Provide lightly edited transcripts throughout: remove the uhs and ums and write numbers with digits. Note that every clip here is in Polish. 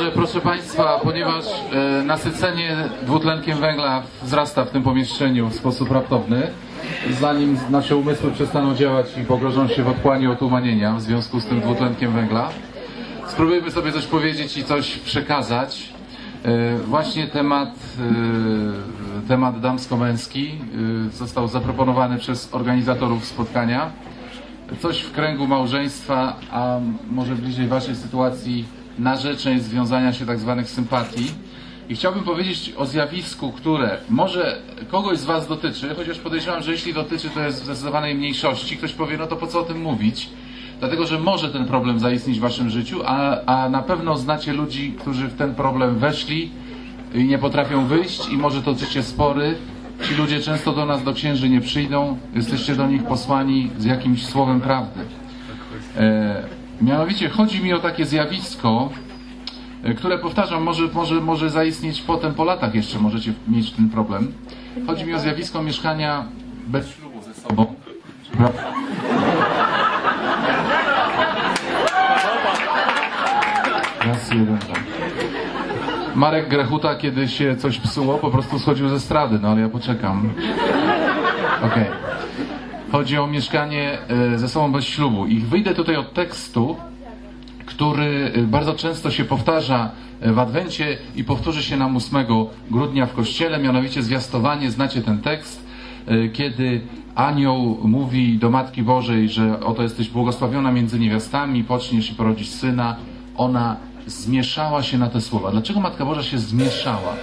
Dobrze, proszę Państwa, ponieważ nasycenie dwutlenkiem węgla wzrasta w tym pomieszczeniu w sposób raptowny, zanim nasze umysły przestaną działać i pogrążą się w otchłani otumanienia w związku z tym dwutlenkiem węgla, spróbujmy sobie coś powiedzieć i coś przekazać. Właśnie temat damsko-męski został zaproponowany przez organizatorów spotkania. Coś w kręgu małżeństwa, a może bliżej waszej sytuacji narzeczeń, związania się tak zwanych sympatii. I chciałbym powiedzieć o zjawisku, które może kogoś z was dotyczy, chociaż podejrzewam, że jeśli dotyczy, to jest w zdecydowanej mniejszości. Ktoś powie, no to po co o tym mówić? Dlatego, że może ten problem zaistnieć w waszym życiu, a na pewno znacie ludzi, którzy w ten problem weszli i nie potrafią wyjść i może toczycie spory. Ci ludzie często do nas, do księży, nie przyjdą. Jesteście do nich posłani z jakimś słowem prawdy. Mianowicie chodzi mi o takie zjawisko, które, powtarzam, może zaistnieć potem, po latach jeszcze możecie mieć ten problem. Chodzi mi o zjawisko mieszkania bez ślubu ze sobą. Raz, jeden, tak. Marek Grechuta, kiedy się coś psuło, po prostu schodził ze strady, no ale ja poczekam. Okej. Chodzi o mieszkanie ze sobą bez ślubu. I wyjdę tutaj od tekstu, który bardzo często się powtarza w Adwencie i powtórzy się nam 8 grudnia w kościele, mianowicie zwiastowanie, znacie ten tekst, kiedy anioł mówi do Matki Bożej, że oto jesteś błogosławiona między niewiastami, poczniesz i porodzisz syna. Ona zmieszała się na te słowa. Dlaczego Matka Boża się zmieszała?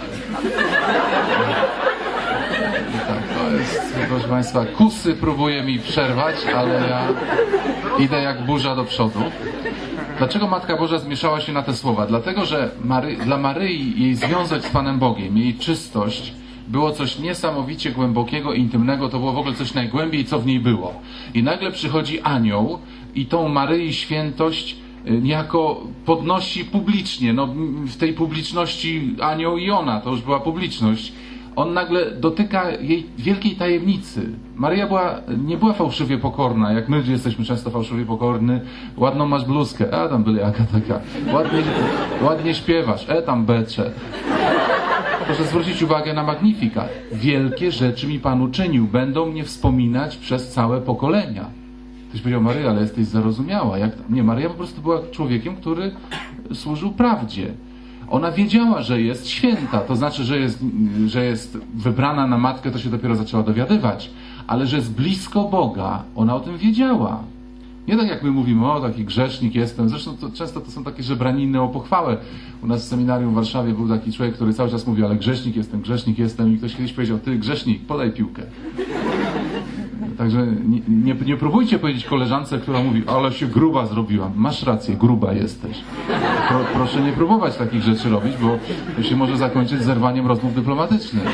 Tak, to jest, proszę Państwa, kusy próbuje mi przerwać, ale ja idę jak burza do przodu. Dlaczego Matka Boża zmieszała się na te słowa? Dlatego, że dla Maryi jej związek z Panem Bogiem, jej czystość było coś niesamowicie głębokiego, intymnego, to było w ogóle coś najgłębiej, co w niej było. I nagle przychodzi anioł i tą Maryi świętość niejako podnosi publicznie. No, w tej publiczności anioł i ona, to już była publiczność. On nagle dotyka jej wielkiej tajemnicy. Maryja nie była fałszywie pokorna, jak my jesteśmy często fałszywie pokorni. Ładną masz bluzkę, a tam byle jaka taka. Ładnie śpiewasz, tam becze. Proszę zwrócić uwagę na Magnificat. Wielkie rzeczy mi Pan uczynił, będą mnie wspominać przez całe pokolenia. Ktoś powiedział, Maryja, ale jesteś zarozumiała. Nie, Maryja po prostu była człowiekiem, który służył prawdzie. Ona wiedziała, że jest święta, to znaczy, że jest wybrana na matkę, to się dopiero zaczęła dowiadywać, ale że jest blisko Boga, ona o tym wiedziała. Nie tak jak my mówimy, o taki grzesznik jestem, zresztą często to są takie żebraniny o pochwałę. U nas w seminarium w Warszawie był taki człowiek, który cały czas mówił, ale grzesznik jestem i ktoś kiedyś powiedział, ty grzesznik, podaj piłkę. Także nie próbujcie powiedzieć koleżance, która mówi, ale się gruba zrobiłam. Masz rację, gruba jesteś. Proszę nie próbować takich rzeczy robić, bo to się może zakończyć zerwaniem rozmów dyplomatycznych.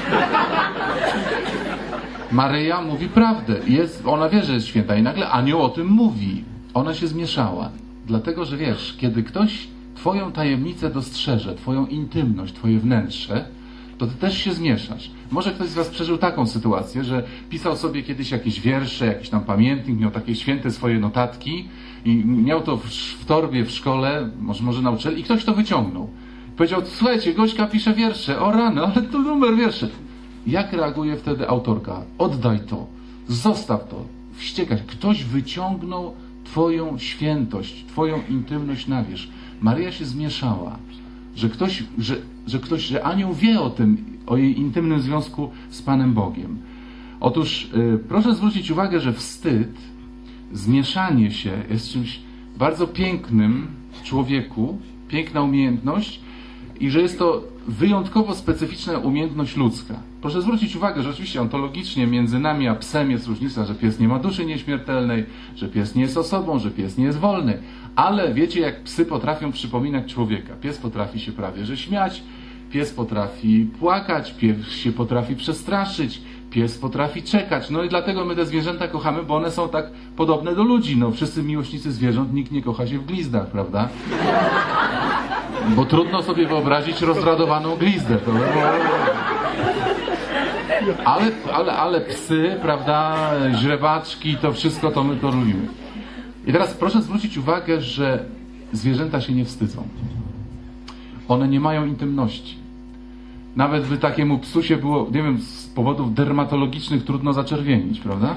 Maryja mówi prawdę. Ona wie, że jest święta i nagle anioł o tym mówi. Ona się zmieszała. Dlatego, że wiesz, kiedy ktoś twoją tajemnicę dostrzeże, twoją intymność, twoje wnętrze, to ty też się zmieszasz. Może ktoś z was przeżył taką sytuację, że pisał sobie kiedyś jakieś wiersze, jakiś tam pamiętnik, miał takie święte swoje notatki i miał to w torbie w szkole, może na uczelni i ktoś to wyciągnął. Powiedział, słuchajcie, Gośka pisze wiersze, o rany, ale to numer wierszy. Jak reaguje wtedy autorka? Oddaj to, zostaw to, wściekać. Ktoś wyciągnął twoją świętość, twoją intymność na wierzch. Maryja się zmieszała, że anioł wie o tym, o jej intymnym związku z Panem Bogiem. Otóż proszę zwrócić uwagę, że wstyd, zmieszanie się jest czymś bardzo pięknym w człowieku, piękna umiejętność i że jest to wyjątkowo specyficzna umiejętność ludzka. Proszę zwrócić uwagę, że oczywiście ontologicznie między nami a psem jest różnica, że pies nie ma duszy nieśmiertelnej, że pies nie jest osobą, że pies nie jest wolny. Ale wiecie, jak psy potrafią przypominać człowieka. Pies potrafi się prawie że śmiać, pies potrafi płakać, pies się potrafi przestraszyć, pies potrafi czekać. No i dlatego my te zwierzęta kochamy, bo one są tak podobne do ludzi. No wszyscy miłośnicy zwierząt, nikt nie kocha się w glizdach, prawda? Bo trudno sobie wyobrazić rozradowaną glizdę. To ale psy, prawda, źrebaczki, to wszystko to my to lubimy. I teraz proszę zwrócić uwagę, że zwierzęta się nie wstydzą. one nie mają intymności. Nawet by takiemu psu się było, nie wiem, z powodów dermatologicznych trudno zaczerwienić, prawda?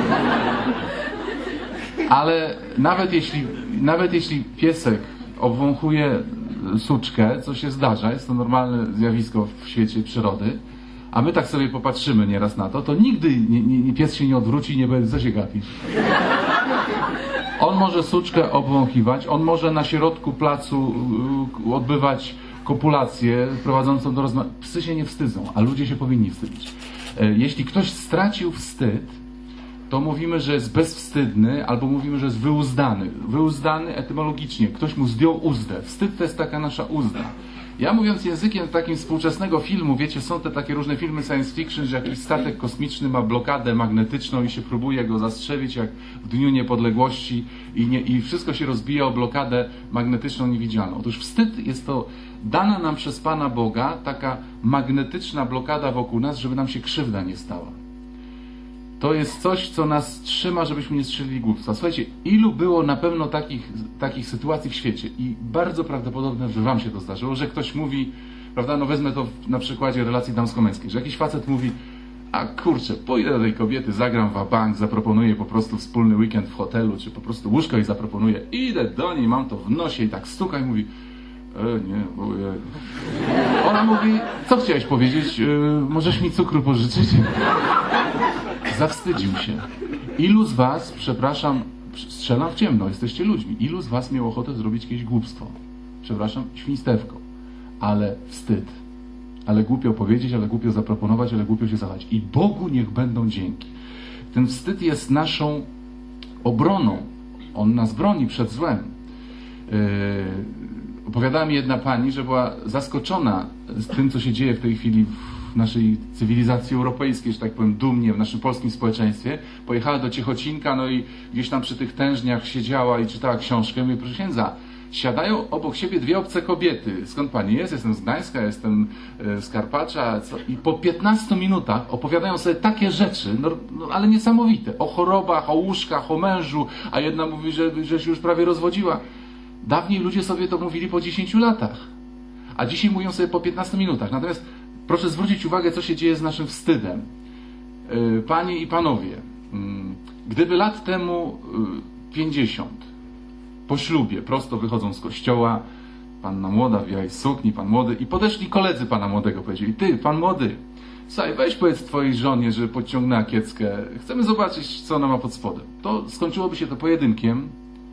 Ale nawet jeśli piesek obwąchuje suczkę, co się zdarza, jest to normalne zjawisko w świecie przyrody, a my tak sobie popatrzymy nieraz na to, to nigdy pies się nie odwróci i nie będzie, co się gapisz. On może suczkę obwąchiwać, on może na środku placu odbywać kopulację prowadzącą do rozmowy. Psy się nie wstydzą, a ludzie się powinni wstydzić. Jeśli ktoś stracił wstyd, to mówimy, że jest bezwstydny, albo mówimy, że jest wyuzdany. Wyuzdany etymologicznie. Ktoś mu zdjął uzdę. Wstyd to jest taka nasza uzda. Ja mówiąc językiem takim współczesnego filmu, wiecie, są te takie różne filmy science fiction, że jakiś statek kosmiczny ma blokadę magnetyczną i się próbuje go zastrzelić jak w Dniu Niepodległości i wszystko się rozbija o blokadę magnetyczną niewidzialną. Otóż wstyd jest to dana nam przez Pana Boga taka magnetyczna blokada wokół nas, żeby nam się krzywda nie stała. To jest coś, co nas trzyma, żebyśmy nie strzelili głupstwa. Słuchajcie, ilu było na pewno takich sytuacji w świecie i bardzo prawdopodobne, że wam się to zdarzyło, że ktoś mówi, prawda, no wezmę to na przykładzie relacji damsko-męskiej, że jakiś facet mówi, a kurczę, pójdę do tej kobiety, zagram wabank, zaproponuję po prostu wspólny weekend w hotelu, czy po prostu łóżko i zaproponuję, idę do niej, mam to w nosie i tak stuka i mówi, nie, ojej. Ona mówi, co chciałeś powiedzieć, możesz mi cukru pożyczyć? Zawstydził się. Ilu z was, przepraszam, strzelam w ciemno, jesteście ludźmi, ilu z was miało ochotę zrobić jakieś głupstwo? Przepraszam, świństewko. Ale wstyd. Ale głupio powiedzieć, ale głupio zaproponować, ale głupio się zachować. I Bogu niech będą dzięki. Ten wstyd jest naszą obroną. On nas broni przed złem. Opowiadała mi jedna pani, że była zaskoczona z tym, co się dzieje w tej chwili w naszej cywilizacji europejskiej, że tak powiem, dumnie, w naszym polskim społeczeństwie. Pojechała do Ciechocinka, no i gdzieś tam przy tych tężniach siedziała i czytała książkę. Mówię, proszę księdza, siadają obok siebie dwie obce kobiety. Skąd pani jest? Jestem z Gdańska, jestem z Karpacza. I po 15 minutach opowiadają sobie takie rzeczy, no, ale niesamowite. O chorobach, o łóżkach, o mężu, a jedna mówi, że się już prawie rozwodziła. Dawniej ludzie sobie to mówili po 10 latach, a dzisiaj mówią sobie po 15 minutach. Natomiast proszę zwrócić uwagę, co się dzieje z naszym wstydem. Panie i panowie, gdyby lat temu 50 po ślubie prosto wychodzą z kościoła, panna młoda w białej sukni, pan młody, i podeszli koledzy pana młodego, powiedzieli, ty, pan młody, słuchaj, weź powiedz twojej żonie, że podciągnęła kieckę, chcemy zobaczyć, co ona ma pod spodem. To skończyłoby się to pojedynkiem,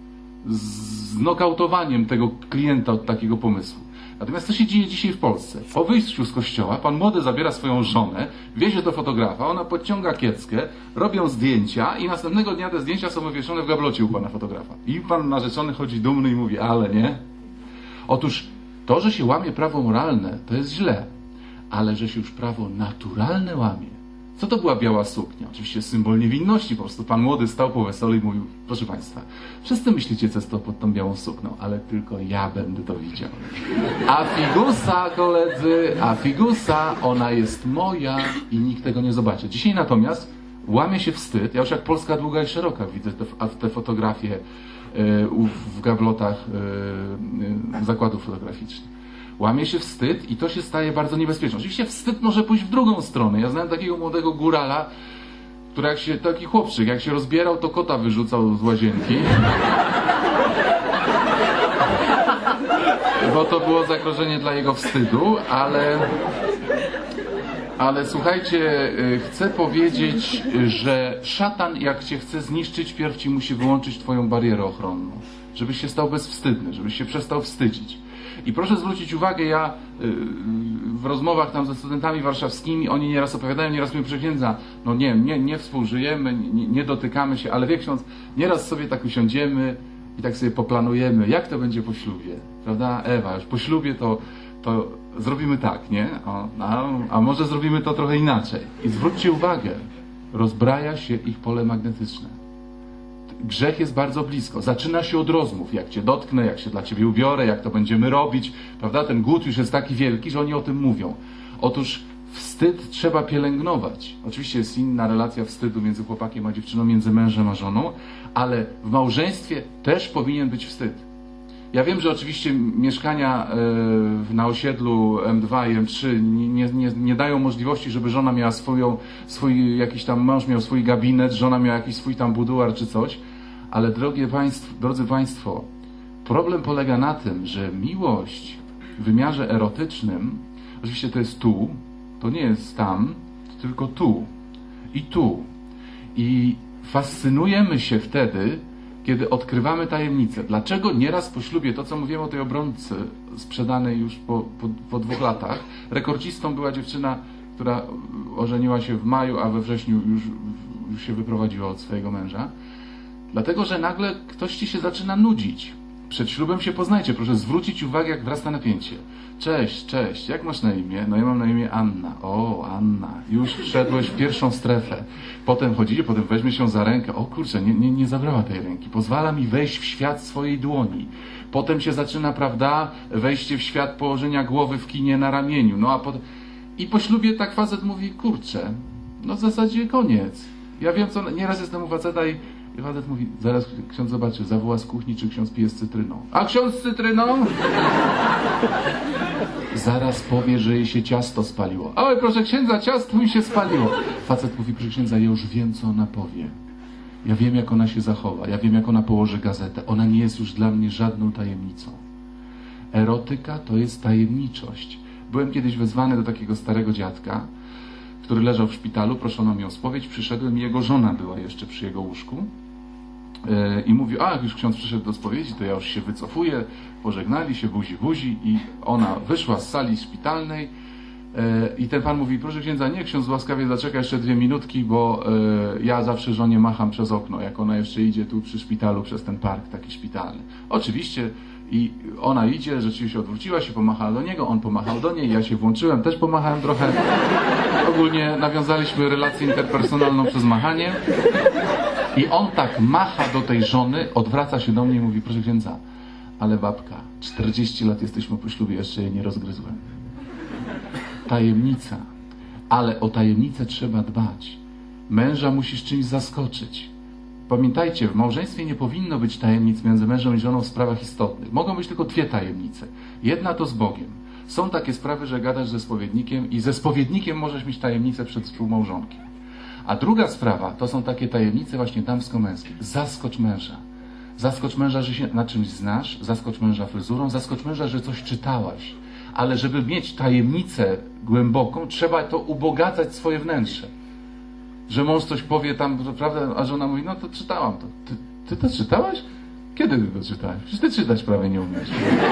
z nokautowaniem tego klienta od takiego pomysłu. Natomiast co się dzieje dzisiaj w Polsce? Po wyjściu z kościoła pan młody zabiera swoją żonę, wiezie do fotografa, ona podciąga kieckę, robią zdjęcia i następnego dnia te zdjęcia są wywieszone w gablocie u pana fotografa. I pan narzeczony chodzi dumny i mówi, ale nie. Otóż to, że się łamie prawo moralne, to jest źle, ale że się już prawo naturalne łamie. Co to była biała suknia? Oczywiście symbol niewinności. Po prostu pan młody stał po weselu i mówił, proszę państwa, wszyscy myślicie, co jest to pod tą białą suknią, ale tylko ja będę to widział. A figusa, koledzy, a figusa, ona jest moja i nikt tego nie zobaczy. Dzisiaj natomiast łamie się wstyd. Ja już jak Polska długa i szeroka widzę te fotografie w gablotach zakładów fotograficznych. Łamie się wstyd i to się staje bardzo niebezpieczne. Oczywiście wstyd może pójść w drugą stronę. Ja znałem takiego młodego górala, który taki chłopczyk, jak się rozbierał, to kota wyrzucał z łazienki. Bo to było zagrożenie dla jego wstydu, ale słuchajcie, chcę powiedzieć, że szatan, jak cię chce zniszczyć, pierw ci musi wyłączyć twoją barierę ochronną. Żebyś się stał bezwstydny, żebyś się przestał wstydzić. I proszę zwrócić uwagę, ja w rozmowach tam ze studentami warszawskimi, oni nieraz opowiadają, nieraz mi księdza, no nie współżyjemy, nie dotykamy się, ale wie ksiądz, nieraz sobie tak usiądziemy i tak sobie poplanujemy, jak to będzie po ślubie, prawda? Ewa, już po ślubie to zrobimy tak, nie? A może zrobimy to trochę inaczej. I zwróćcie uwagę, rozbraja się ich pole magnetyczne. Grzech jest bardzo blisko. Zaczyna się od rozmów. Jak cię dotknę, jak się dla ciebie ubiorę, jak to będziemy robić. Prawda? Ten głód już jest taki wielki, że oni o tym mówią. Otóż wstyd trzeba pielęgnować. Oczywiście jest inna relacja wstydu między chłopakiem a dziewczyną, między mężem a żoną, ale w małżeństwie też powinien być wstyd. Ja wiem, że oczywiście mieszkania na osiedlu M2 i M3 nie dają możliwości, żeby żona miała swój jakiś tam mąż miał swój gabinet, żona miała jakiś swój tam buduar czy coś, ale drodzy Państwo, problem polega na tym, że miłość w wymiarze erotycznym, oczywiście to jest tu, to nie jest tam, tylko tu i tu. I fascynujemy się wtedy, kiedy odkrywamy tajemnicę. Dlaczego nieraz po ślubie, to co mówiłem o tej obrońcy sprzedanej już po 2 latach, rekordzistą była dziewczyna, która ożeniła się w maju, a we wrześniu już się wyprowadziła od swojego męża. Dlatego, że nagle ktoś ci się zaczyna nudzić. Przed ślubem się poznajcie, proszę zwrócić uwagę, jak wzrasta napięcie. Cześć, jak masz na imię? No ja mam na imię Anna. O, Anna, już wszedłeś w pierwszą strefę. Potem chodzicie, potem weźmie się za rękę. O kurczę, nie zabrała tej ręki. Pozwala mi wejść w świat swojej dłoni. Potem się zaczyna, prawda, wejście w świat położenia głowy w kinie na ramieniu. No a potem... I po ślubie tak facet mówi, kurczę, no w zasadzie koniec. Ja wiem, co... Nieraz jestem u faceta i facet mówi, zaraz ksiądz zobaczy, zawoła z kuchni, czy ksiądz pije z cytryną. A ksiądz z cytryną? Zaraz powie, że jej się ciasto spaliło. Oj, proszę księdza, ciasto mi się spaliło. Facet mówi, proszę księdza, ja już wiem, co ona powie. Ja wiem, jak ona się zachowa. Ja wiem, jak ona położy gazetę. Ona nie jest już dla mnie żadną tajemnicą. Erotyka to jest tajemniczość. Byłem kiedyś wezwany do takiego starego dziadka, który leżał w szpitalu, proszono mi o spowiedź, przyszedłem i jego żona była jeszcze przy jego łóżku i mówił, a jak już ksiądz przyszedł do spowiedzi, to ja już się wycofuję, pożegnali się, buzi i ona wyszła z sali szpitalnej i ten pan mówi, proszę księdza, nie, ksiądz łaskawie zaczeka jeszcze 2 minutki, bo ja zawsze żonie macham przez okno, jak ona jeszcze idzie tu przy szpitalu, przez ten park taki szpitalny. Oczywiście i ona idzie, rzeczywiście odwróciła się, pomachała do niego, on pomachał do niej, ja się włączyłem, też pomachałem trochę. Ogólnie nawiązaliśmy relację interpersonalną przez machanie. I on tak macha do tej żony, odwraca się do mnie i mówi, proszę księdza, ale babka, 40 lat jesteśmy po ślubie, jeszcze jej nie rozgryzłem. Tajemnica. Ale o tajemnicę trzeba dbać. Męża musisz czymś zaskoczyć. Pamiętajcie, w małżeństwie nie powinno być tajemnic między mężem i żoną w sprawach istotnych. Mogą być tylko 2 tajemnice. Jedna to z Bogiem. Są takie sprawy, że gadasz ze spowiednikiem i ze spowiednikiem możesz mieć tajemnicę przed współmałżonkiem. A druga sprawa to są takie tajemnice właśnie damsko-męskie. Zaskocz męża. Zaskocz męża, że się na czymś znasz, zaskocz męża fryzurą, zaskocz męża, że coś czytałaś. Ale żeby mieć tajemnicę głęboką, trzeba to ubogacać swoje wnętrze. Że mąż coś powie tam, prawda, a żona mówi, no to czytałam to. Ty to czytałaś? Kiedy ty to czytałeś? Przecież ty czytać prawie nie umiesz.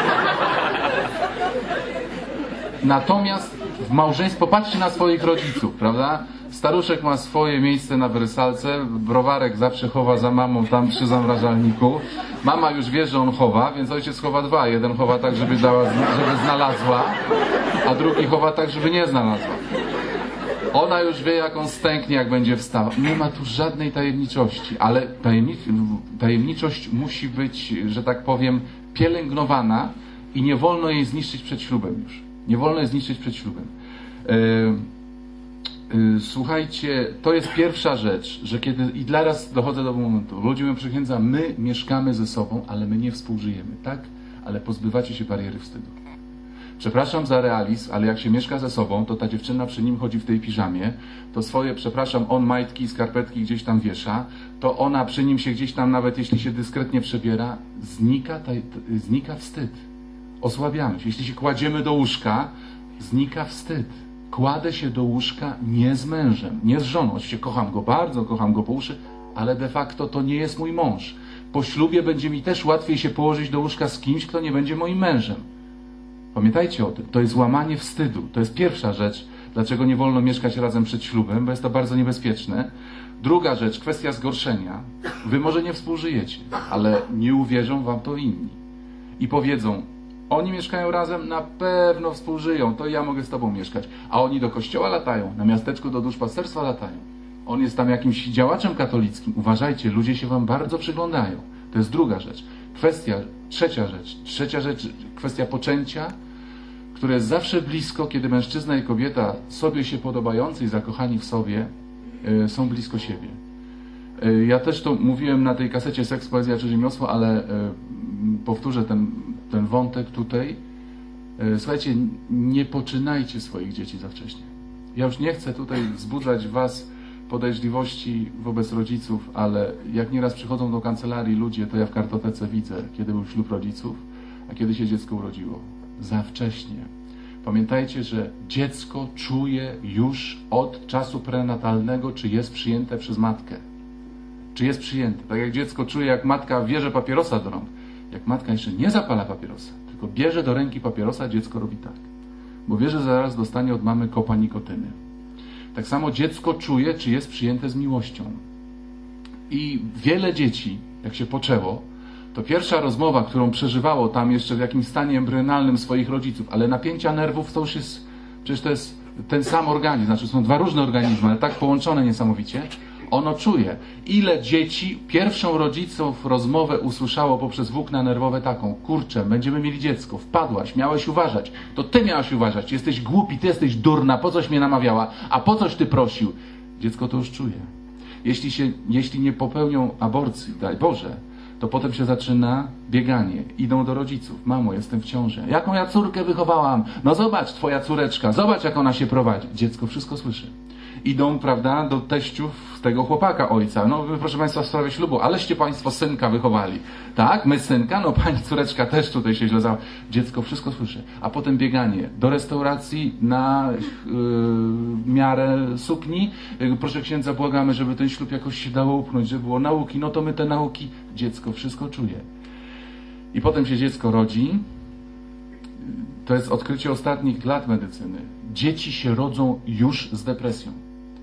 Natomiast w małżeństwie, popatrzcie na swoich rodziców, prawda? Staruszek ma swoje miejsce na wersalce, browarek zawsze chowa za mamą tam przy zamrażalniku. Mama już wie, że on chowa, więc ojciec chowa 2. Jeden chowa tak, żeby znalazła, a drugi chowa tak, żeby nie znalazła. Ona już wie, jak on stęknie, jak będzie wstała. Nie ma tu żadnej tajemniczości, ale tajemniczość musi być, że tak powiem, pielęgnowana i nie wolno jej zniszczyć przed ślubem już. Nie wolno jej zniszczyć przed ślubem. Słuchajcie, to jest pierwsza rzecz, że kiedy, i teraz dochodzę do momentu, ludzie mówią, proszę księdza, my mieszkamy ze sobą, ale my nie współżyjemy, tak? Ale pozbywacie się bariery wstydu. Przepraszam za realizm, ale jak się mieszka ze sobą, to ta dziewczyna przy nim chodzi w tej piżamie, to swoje, przepraszam, on majtki i skarpetki gdzieś tam wiesza, to ona przy nim się gdzieś tam, nawet jeśli się dyskretnie przebiera, znika wstyd. Osłabiamy się. Jeśli się kładziemy do łóżka, znika wstyd. Kładę się do łóżka nie z mężem, nie z żoną. Oczywiście kocham go bardzo, kocham go po uszy, ale de facto to nie jest mój mąż. Po ślubie będzie mi też łatwiej się położyć do łóżka z kimś, kto nie będzie moim mężem. Pamiętajcie o tym. To jest łamanie wstydu. To jest pierwsza rzecz, dlaczego nie wolno mieszkać razem przed ślubem, bo jest to bardzo niebezpieczne. Druga rzecz, kwestia zgorszenia. Wy może nie współżyjecie, ale nie uwierzą wam to inni. I powiedzą, oni mieszkają razem, na pewno współżyją, to ja mogę z tobą mieszkać. A oni do kościoła latają, na miasteczku do duszpasterstwa latają. On jest tam jakimś działaczem katolickim. Uważajcie, ludzie się wam bardzo przyglądają. To jest druga rzecz. Trzecia rzecz, kwestia poczęcia, które jest zawsze blisko, kiedy mężczyzna i kobieta sobie się podobający i zakochani w sobie są blisko siebie. Ja też to mówiłem na tej kasecie Seks, Poezja czy Rzemiosło, ale powtórzę ten wątek tutaj. Słuchajcie, nie poczynajcie swoich dzieci za wcześnie. Ja już nie chcę tutaj wzbudzać w was podejrzliwości wobec rodziców, ale jak nieraz przychodzą do kancelarii ludzie, to ja w kartotece widzę, kiedy był ślub rodziców, a kiedy się dziecko urodziło. Za wcześnie. Pamiętajcie, że dziecko czuje już od czasu prenatalnego, czy jest przyjęte przez matkę. Czy jest przyjęte. Tak jak dziecko czuje, jak matka bierze papierosa do rąk. Jak matka jeszcze nie zapala papierosa, tylko bierze do ręki papierosa, dziecko robi tak. Bo wie, że zaraz dostanie od mamy kopa nikotyny. Tak samo dziecko czuje, czy jest przyjęte z miłością. I wiele dzieci, jak się poczęło, to pierwsza rozmowa, którą przeżywało tam jeszcze w jakimś stanie embrionalnym swoich rodziców, ale napięcia nerwów to już jest, przecież to jest ten sam organizm, znaczy są dwa różne organizmy, ale tak połączone niesamowicie, ono czuje. Ile dzieci pierwszą rodziców rozmowę usłyszało poprzez włókna nerwowe taką: kurczę, będziemy mieli dziecko, wpadłaś, miałeś uważać, to ty miałaś uważać, jesteś głupi, ty jesteś durna, po coś mnie namawiała, a po coś ty prosił. Dziecko to już czuje. Jeśli nie popełnią aborcji, daj Boże, to potem się zaczyna bieganie. Idą do rodziców. Mamo, jestem w ciąży. Jaką ja córkę wychowałam? No zobacz, twoja córeczka, zobacz, jak ona się prowadzi. Dziecko wszystko słyszy. Idą, prawda, do teściów tego chłopaka ojca. No, proszę państwa, w sprawie ślubu, aleście państwo synka wychowali. Tak? My synka? No, pani córeczka też tutaj się źle zała. Dziecko wszystko słyszy. A potem bieganie do restauracji na miarę sukni. Proszę księdza, błagamy, żeby ten ślub jakoś się dało upchnąć, żeby było nauki. No to my te nauki. Dziecko wszystko czuje. I potem się dziecko rodzi. To jest odkrycie ostatnich lat medycyny. Dzieci się rodzą już z depresją.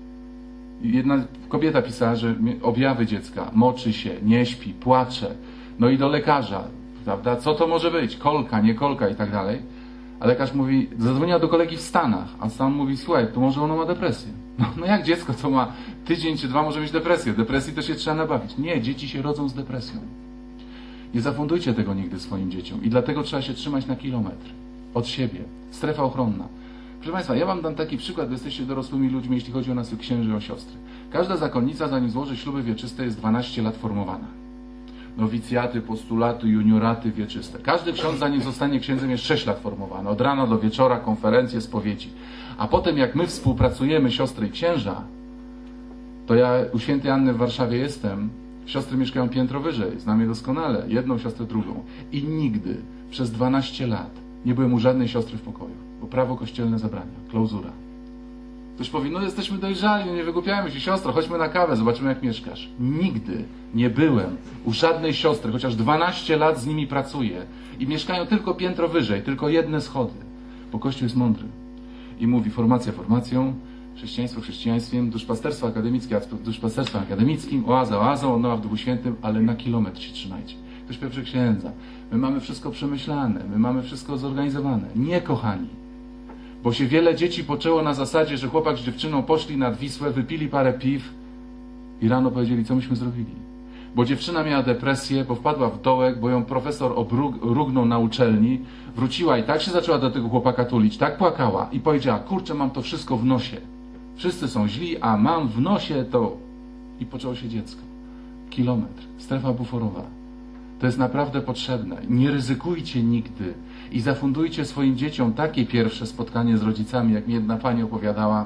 Jedna kobieta pisała, że objawy dziecka, moczy się, nie śpi, płacze, no i do lekarza, prawda, co to może być, kolka, nie kolka i tak dalej. A lekarz mówi, zadzwoniła do kolegi w Stanach, a Stan mówi, słuchaj, to może ono ma depresję. No jak dziecko, to ma tydzień czy dwa, może mieć depresję. Depresji to się trzeba nabawić. Nie, dzieci się rodzą z depresją. Nie zafundujcie tego nigdy swoim dzieciom i dlatego trzeba się trzymać na kilometr od siebie. Strefa ochronna. Proszę państwa, ja wam dam taki przykład, bo jesteście dorosłymi ludźmi, jeśli chodzi o nas, księży, o siostry. Każda zakonnica, zanim złoży śluby wieczyste, jest 12 lat formowana. Nowicjaty, postulaty, junioraty wieczyste. Każdy ksiądz, zanim zostanie księdzem, jest 6 lat formowany. Od rana do wieczora, konferencje, spowiedzi. A potem, jak my współpracujemy, siostry i księża, to ja u świętej Anny w Warszawie jestem, siostry mieszkają piętro wyżej, znam je doskonale, jedną siostrę, drugą. I nigdy przez 12 lat nie byłem u żadnej siostry w pokoju, bo prawo kościelne zabrania, klauzura. Ktoś powie, no jesteśmy dojrzali, nie wygłupiajmy się, siostro, chodźmy na kawę, zobaczymy, jak mieszkasz. Nigdy nie byłem u żadnej siostry, chociaż 12 lat z nimi pracuję i mieszkają tylko piętro wyżej, tylko jedne schody, bo Kościół jest mądry. I mówi, formacja formacją, chrześcijaństwo chrześcijaństwem, duszpasterstwo akademickie duszpasterstwem akademickim, oaza oazą, nowa w Duchu Świętym, ale na kilometr się trzymajcie. Ktoś powie, księdza, my mamy wszystko przemyślane, my mamy wszystko zorganizowane. Nie, kochani. Bo się wiele dzieci poczęło na zasadzie, że chłopak z dziewczyną poszli nad Wisłę, wypili parę piw i rano powiedzieli, co myśmy zrobili. Bo dziewczyna miała depresję, bo wpadła w dołek, bo ją profesor rugnął na uczelni, wróciła i tak się zaczęła do tego chłopaka tulić, tak płakała i powiedziała, kurczę, mam to wszystko w nosie. Wszyscy są źli, a mam w nosie to... I poczęło się dziecko. Kilometr. Strefa buforowa. To jest naprawdę potrzebne. Nie ryzykujcie nigdy i zafundujcie swoim dzieciom takie pierwsze spotkanie z rodzicami, jak mi jedna pani opowiadała,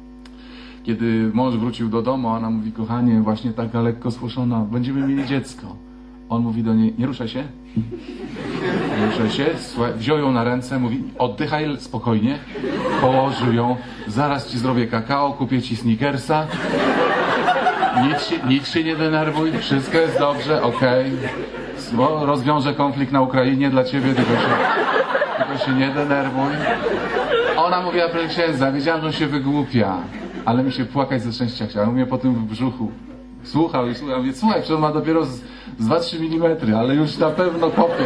kiedy mąż wrócił do domu, a ona mówi, kochanie, właśnie taka lekko spłoszona, będziemy mieli dziecko. On mówi do niej, nie ruszaj się. Nie ruszaj się. Słuchaj, wziął ją na ręce, mówi, oddychaj spokojnie. Położył ją, zaraz ci zrobię kakao, kupię ci Snickersa. Nic się nie denerwuj, wszystko jest dobrze, okej. Bo rozwiążę konflikt na Ukrainie dla ciebie, tylko się nie denerwuj. Ona mówiła, proszę księdza, wiedziałam, że on się wygłupia, ale mi się płakać ze szczęścia chciała. Mówię po tym w brzuchu. Słuchał i słuchał. Mówię, słuchaj, przecież on ma dopiero z 2-3 mm, ale już na pewno kopie.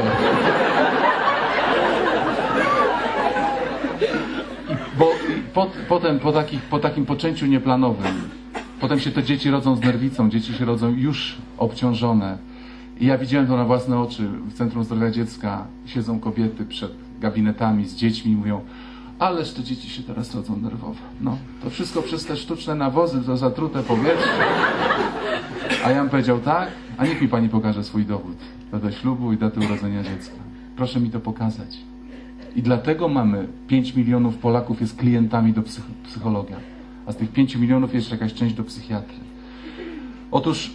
Potem po takim poczęciu nieplanowym, potem się te dzieci rodzą z nerwicą, dzieci się rodzą już obciążone. I ja widziałem to na własne oczy. W Centrum Zdrowia Dziecka siedzą kobiety przed gabinetami z dziećmi i mówią, Ależ te dzieci się teraz rodzą nerwowe. No, to wszystko przez te sztuczne nawozy, to zatrute powietrze. A Jan powiedział tak, a niech mi pani pokaże swój dowód. Datę ślubu i datę urodzenia dziecka. Proszę mi to pokazać. I dlatego mamy 5 milionów Polaków jest klientami do psychologa. A z tych 5 milionów jeszcze jakaś część do psychiatry. Otóż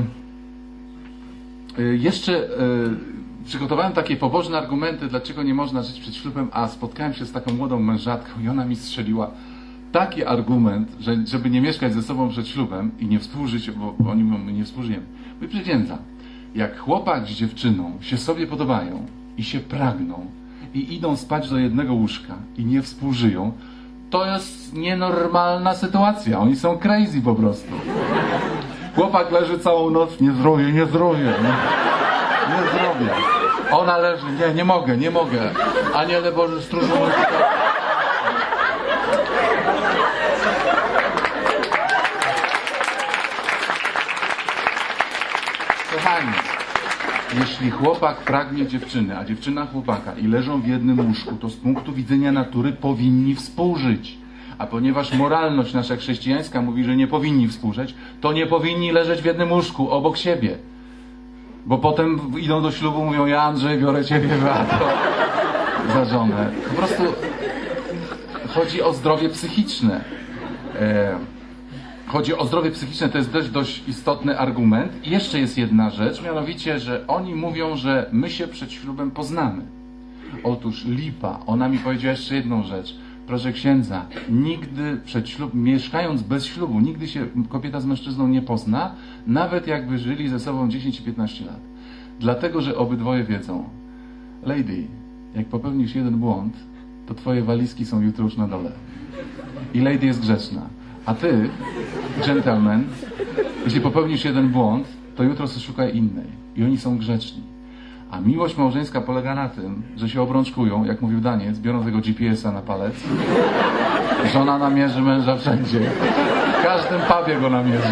jeszcze przygotowałem takie pobożne argumenty, dlaczego nie można żyć przed ślubem, a spotkałem się z taką młodą mężatką i ona mi strzeliła taki argument, że żeby nie mieszkać ze sobą przed ślubem i nie współżyć, bo oni my nie współżyjemy. Mój przysiędza, jak chłopak z dziewczyną się sobie podobają i się pragną i idą spać do jednego łóżka i nie współżyją, to jest nienormalna sytuacja. Oni są crazy po prostu. Chłopak leży całą noc, nie zrobię. Nie zrobię. Ona leży, nie mogę. Aniele Boży stróżu. Kochani, jeśli chłopak pragnie dziewczyny, a dziewczyna chłopaka i leżą w jednym łóżku, to z punktu widzenia natury powinni współżyć. A ponieważ moralność nasza chrześcijańska mówi, że nie powinni współżyć, to nie powinni leżeć w jednym łóżku obok siebie. Bo potem idą do ślubu, mówią: ja, Andrzej, biorę ciebie, Beato, za żonę. Po prostu chodzi o zdrowie psychiczne. Chodzi o zdrowie psychiczne, to jest też dość istotny argument. I jeszcze jest jedna rzecz, mianowicie, że oni mówią, że my się przed ślubem poznamy. Otóż lipa, ona mi powiedziała jeszcze jedną rzecz. Proszę księdza, nigdy przed ślubem, mieszkając bez ślubu, nigdy się kobieta z mężczyzną nie pozna, nawet jakby żyli ze sobą 10 i 15 lat. Dlatego, że obydwoje wiedzą: lady, jak popełnisz jeden błąd, to twoje walizki są jutro już na dole. I lady jest grzeczna. A ty, gentleman, jeśli popełnisz jeden błąd, to jutro sobie szukaj innej. I oni są grzeczni. A miłość małżeńska polega na tym, że się obrączkują, jak mówił Daniec, biorą tego GPS-a na palec. Żona namierzy męża wszędzie. W każdym pubie go namierzy.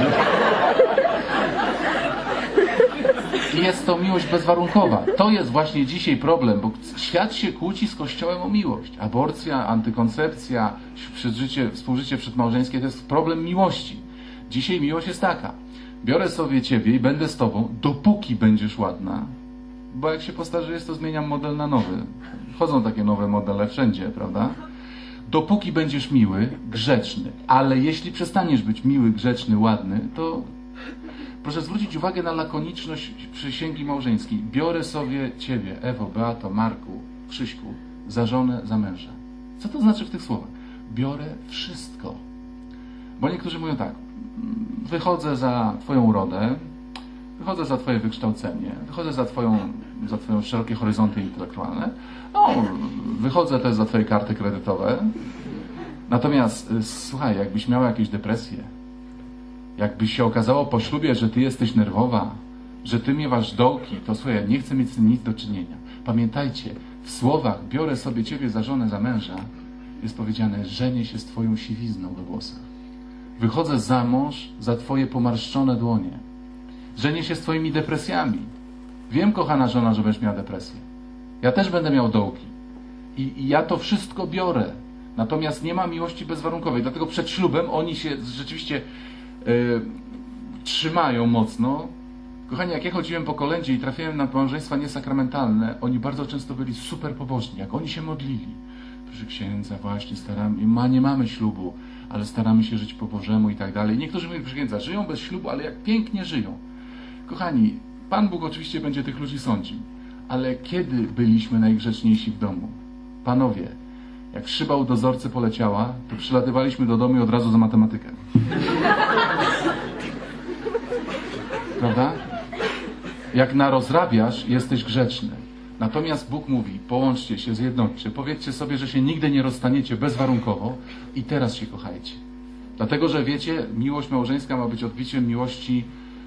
I jest to miłość bezwarunkowa. To jest właśnie dzisiaj problem, bo świat się kłóci z Kościołem o miłość. Aborcja, antykoncepcja, współżycie przedmałżeńskie to jest problem miłości. Dzisiaj miłość jest taka: biorę sobie ciebie i będę z tobą, dopóki będziesz ładna. Bo jak się postarzejesz, to zmieniam model na nowy. Chodzą takie nowe modele wszędzie, prawda? Dopóki będziesz miły, grzeczny. Ale jeśli przestaniesz być miły, grzeczny, ładny, to proszę zwrócić uwagę na lakoniczność przysięgi małżeńskiej. Biorę sobie ciebie, Ewo, Beato, Marku, Krzyśku, za żonę, za męża. Co to znaczy w tych słowach? Biorę wszystko. Bo niektórzy mówią tak: wychodzę za twoją urodę, wychodzę za twoje wykształcenie, wychodzę za twoje szerokie horyzonty intelektualne, no, wychodzę też za twoje karty kredytowe. Natomiast słuchaj, jakbyś miała jakieś depresje, jakby się okazało po ślubie, że ty jesteś nerwowa, że ty miewasz dołki, to słuchaj, ja nie chcę mieć z tym nic do czynienia. Pamiętajcie, w słowach biorę sobie ciebie za żonę, za męża jest powiedziane: żenię się z twoją siwizną we włosach. Wychodzę za mąż za twoje pomarszczone dłonie. Żenię się z twoimi depresjami. Wiem, kochana żona, że będziesz miała depresję. Ja też będę miał dołki. I ja to wszystko biorę. Natomiast nie ma miłości bezwarunkowej. Dlatego przed ślubem oni się rzeczywiście trzymają mocno. Kochani, jak ja chodziłem po kolędzie i trafiałem na małżeństwa niesakramentalne, oni bardzo często byli super pobożni. Jak oni się modlili: proszę księdza, właśnie nie mamy ślubu, ale staramy się żyć po Bożemu i tak dalej. Niektórzy mówią: proszę księdza, żyją bez ślubu, ale jak pięknie żyją. Kochani, Pan Bóg oczywiście będzie tych ludzi sądził, ale kiedy byliśmy najgrzeczniejsi w domu? Panowie, jak szyba u dozorcy poleciała, to przylatywaliśmy do domu i od razu za matematykę. Prawda? Jak narozrabiasz, jesteś grzeczny. Natomiast Bóg mówi: połączcie się, zjednoczcie, powiedzcie sobie, że się nigdy nie rozstaniecie bezwarunkowo i teraz się kochajcie. Dlatego, że wiecie, miłość małżeńska ma być odbiciem miłości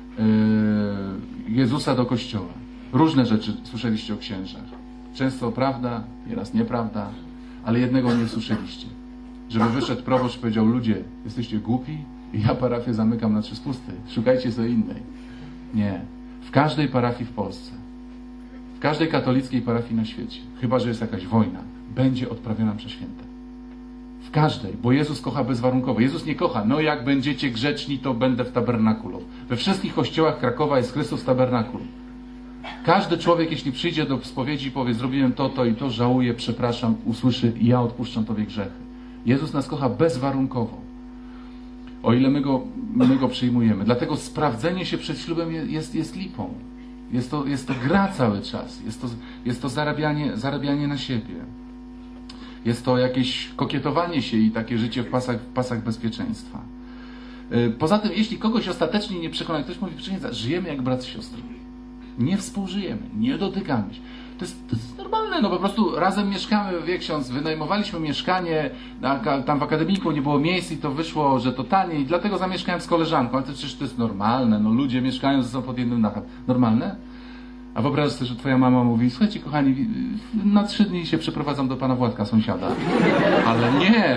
Jezusa do Kościoła. Różne rzeczy słyszeliście o księżach. Często prawda, nieraz nieprawda, ale jednego nie słyszeliście. Żeby wyszedł proboszcz i powiedział: ludzie, jesteście głupi i ja parafię zamykam na 3 spusty. Szukajcie sobie innej. Nie. W każdej parafii w Polsce, w każdej katolickiej parafii na świecie, chyba że jest jakaś wojna, będzie odprawiona msza święta. W każdej, bo Jezus kocha bezwarunkowo. Jezus nie kocha, no jak będziecie grzeczni, to będę w tabernakulum. We wszystkich kościołach Krakowa jest Chrystus w tabernakulum. Każdy człowiek, jeśli przyjdzie do spowiedzi i powie, zrobiłem to i to, żałuję, przepraszam, usłyszy, ja odpuszczam tobie grzechy. Jezus nas kocha bezwarunkowo. O ile my go przyjmujemy. Dlatego sprawdzenie się przed ślubem jest lipą. Jest to gra cały czas. Jest to zarabianie na siebie. Jest to jakieś kokietowanie się i takie życie w pasach bezpieczeństwa. Poza tym, jeśli kogoś ostatecznie nie przekona, ktoś mówi, że żyjemy jak brat z siostrą. Nie współżyjemy, nie dotykamy się. To jest normalne, no po prostu razem mieszkamy, wie ksiądz, wynajmowaliśmy mieszkanie, tam w akademiku nie było miejsc i to wyszło, że to taniej, dlatego zamieszkałem z koleżanką, ale to przecież to jest normalne, no ludzie mieszkają ze sobą pod jednym dachem. Normalne? A wyobraź sobie, że twoja mama mówi, słuchajcie kochani, na 3 dni się przeprowadzam do pana Władka, sąsiada. Ale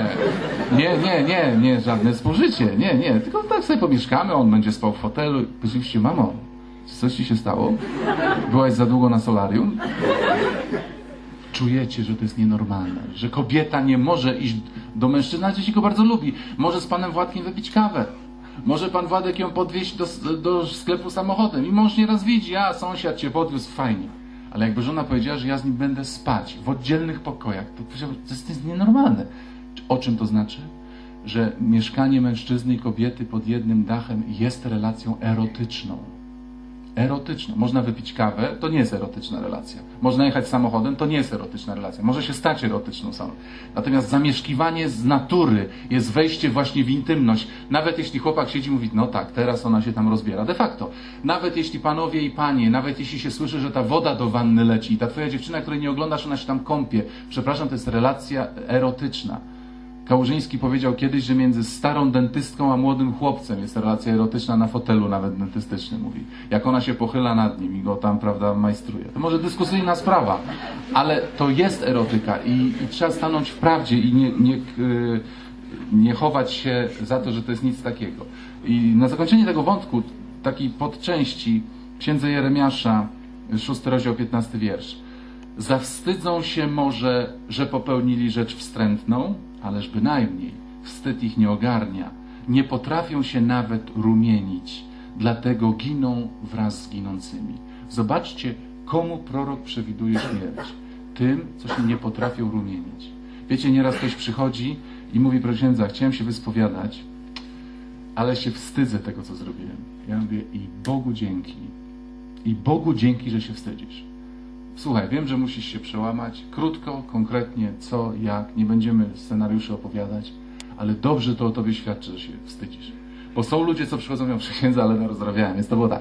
nie, żadne współżycie, nie, tylko tak sobie pomieszkamy, on będzie spał w fotelu. Rzeczywiście, mamo, coś ci się stało? Byłaś za długo na solarium? Czujecie, że to jest nienormalne, że kobieta nie może iść do mężczyzny, ale jeśli go bardzo lubi, może z panem Władkiem wypić kawę. Może pan Władek ją podwieźć do sklepu samochodem i mąż nieraz widzi, a sąsiad cię podwiózł, fajnie. Ale jakby żona powiedziała, że ja z nim będę spać w oddzielnych pokojach, to jest nienormalne. O czym to znaczy? Że mieszkanie mężczyzny i kobiety pod jednym dachem jest relacją erotyczną. Erotyczną. Można wypić kawę, to nie jest erotyczna relacja. Można jechać samochodem, to nie jest erotyczna relacja. Może się stać erotyczną samą. Natomiast zamieszkiwanie z natury jest wejście właśnie w intymność. Nawet jeśli chłopak siedzi i mówi, no tak, teraz ona się tam rozbiera. De facto. Nawet jeśli panowie i panie, nawet jeśli się słyszy, że ta woda do wanny leci i ta twoja dziewczyna, której nie oglądasz, ona się tam kąpie. Przepraszam, to jest relacja erotyczna. Kałużyński powiedział kiedyś, że między starą dentystką a młodym chłopcem jest relacja erotyczna na fotelu nawet dentystycznym, mówi. Jak ona się pochyla nad nim i go tam, prawda, majstruje. To może dyskusyjna sprawa, ale to jest erotyka i trzeba stanąć w prawdzie i nie chować się za to, że to jest nic takiego. I na zakończenie tego wątku, takiej podczęści księdze Jeremiasza, 6 rozdział, 15 wiersz. Zawstydzą się może, że popełnili rzecz wstrętną, ależ bynajmniej wstyd ich nie ogarnia. Nie potrafią się nawet rumienić, dlatego giną wraz z ginącymi. Zobaczcie, komu prorok przewiduje śmierć. Tym, co się nie potrafią rumienić. Wiecie, nieraz ktoś przychodzi i mówi, proszę księdza, chciałem się wyspowiadać, ale się wstydzę tego, co zrobiłem. Ja mówię, i Bogu dzięki, że się wstydzisz. Słuchaj, wiem, że musisz się przełamać. Krótko, konkretnie, co, jak. Nie będziemy scenariuszy opowiadać, ale dobrze to o tobie świadczy, że się wstydzisz. Bo są ludzie, co przychodzą, mówią, księdza, ale rozrabiałem. Więc to było tak.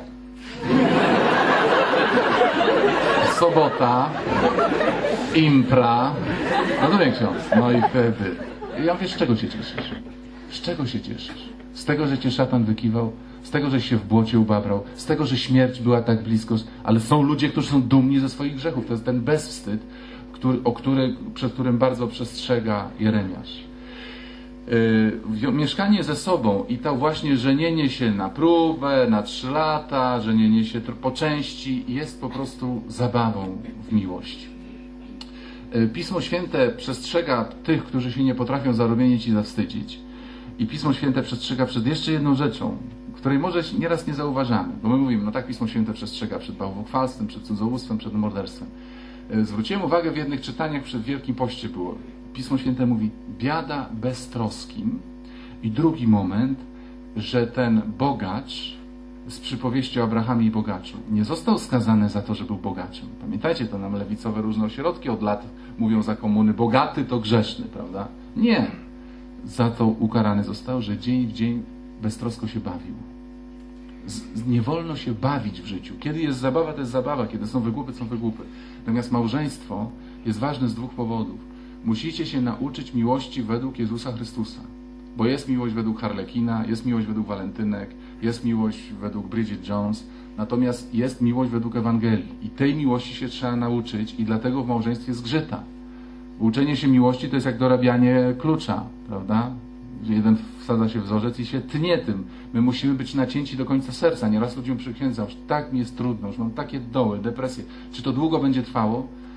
Sobota, impra. No to wiem, ksiądz. No i wtedy. Ja mówię, z czego się cieszysz? Z czego się cieszysz? Z tego, że cię szatan wykiwał? Z tego, że się w błocie ubabrał, z tego, że śmierć była tak blisko, ale są ludzie, którzy są dumni ze swoich grzechów. To jest ten bezwstyd, przed którym bardzo przestrzega Jeremiasz. Mieszkanie ze sobą i to właśnie żenienie się na próbę, na 3 lata, żenienie się po części jest po prostu zabawą w miłość. Pismo Święte przestrzega tych, którzy się nie potrafią zarumienić i zawstydzić. I Pismo Święte przestrzega przed jeszcze jedną rzeczą, której może nieraz nie zauważamy. Bo my mówimy, no tak, Pismo Święte przestrzega przed bałwochwalstwem, przed cudzołóstwem, przed morderstwem. Zwróciłem uwagę w jednych czytaniach przed Wielkim Poście było. Pismo Święte mówi, biada beztroskim. I drugi moment, że ten bogacz z przypowieści o Abrahamie i bogaczu nie został skazany za to, że był bogaczem. Pamiętajcie, to nam lewicowe różne ośrodki od lat mówią za komuny, bogaty to grzeszny, prawda? Nie. Za to ukarany został, że dzień w dzień beztrosko się bawił. Nie wolno się bawić w życiu. Kiedy jest zabawa, to jest zabawa. Kiedy są wygłupy, to są wygłupy. Natomiast małżeństwo jest ważne z 2 powodów. Musicie się nauczyć miłości według Jezusa Chrystusa. Bo jest miłość według Harlekina, jest miłość według Walentynek, jest miłość według Bridget Jones. Natomiast jest miłość według Ewangelii. I tej miłości się trzeba nauczyć i dlatego w małżeństwie zgrzyta. Uczenie się miłości to jest jak dorabianie klucza, prawda? Jeden wsadza się wzorzec i się tnie tym. My musimy być nacięci do końca serca. Nieraz ludziom przy księdza, już tak mi jest trudno, już mam takie doły, depresje. Czy to długo będzie trwało?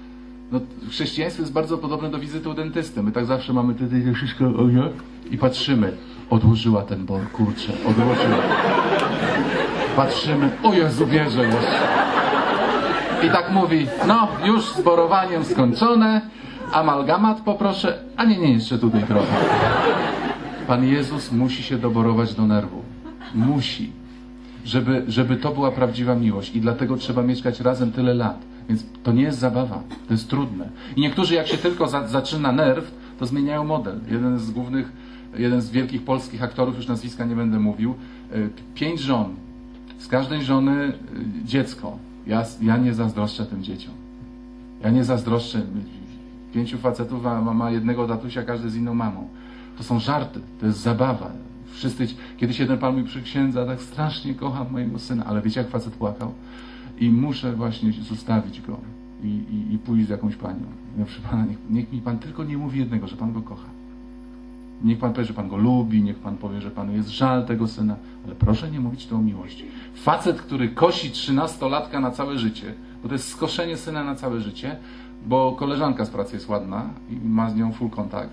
No, chrześcijaństwo jest bardzo podobne do wizyty u dentysty. My tak zawsze mamy tutaj wszystko i patrzymy. Odłożyła ten bor, kurczę, odłożyła. Patrzymy, o Jezu, bierze jeszcze. I tak mówi, no już z borowaniem skończone, amalgamat poproszę, a nie, jeszcze tutaj trochę. Pan Jezus musi się doborować do nerwu. Musi. Żeby to była prawdziwa miłość i dlatego trzeba mieszkać razem tyle lat. Więc to nie jest zabawa, to jest trudne. I niektórzy jak się tylko zaczyna nerw, to zmieniają model. Jeden z wielkich polskich aktorów, już nazwiska nie będę mówił, 5 żon. Z każdej żony dziecko. Ja nie zazdroszczę tym dzieciom. Ja nie zazdroszczę. 5 facetów ma jednego tatusia, każdy z inną mamą. To są żarty, to jest zabawa. Kiedyś jeden pan mi przyksiędza, tak strasznie kocham mojego syna, ale wiecie jak facet płakał? I muszę właśnie zostawić go i pójść z jakąś panią. Ja, proszę pana, niech mi pan tylko nie mówi jednego, że pan go kocha. Niech pan powie, że pan go lubi, niech pan powie, że panu jest żal tego syna, ale proszę nie mówić tu o miłości. Facet, który kosi 13-latka na całe życie, bo to jest skoszenie syna na całe życie, bo koleżanka z pracy jest ładna i ma z nią full kontakt,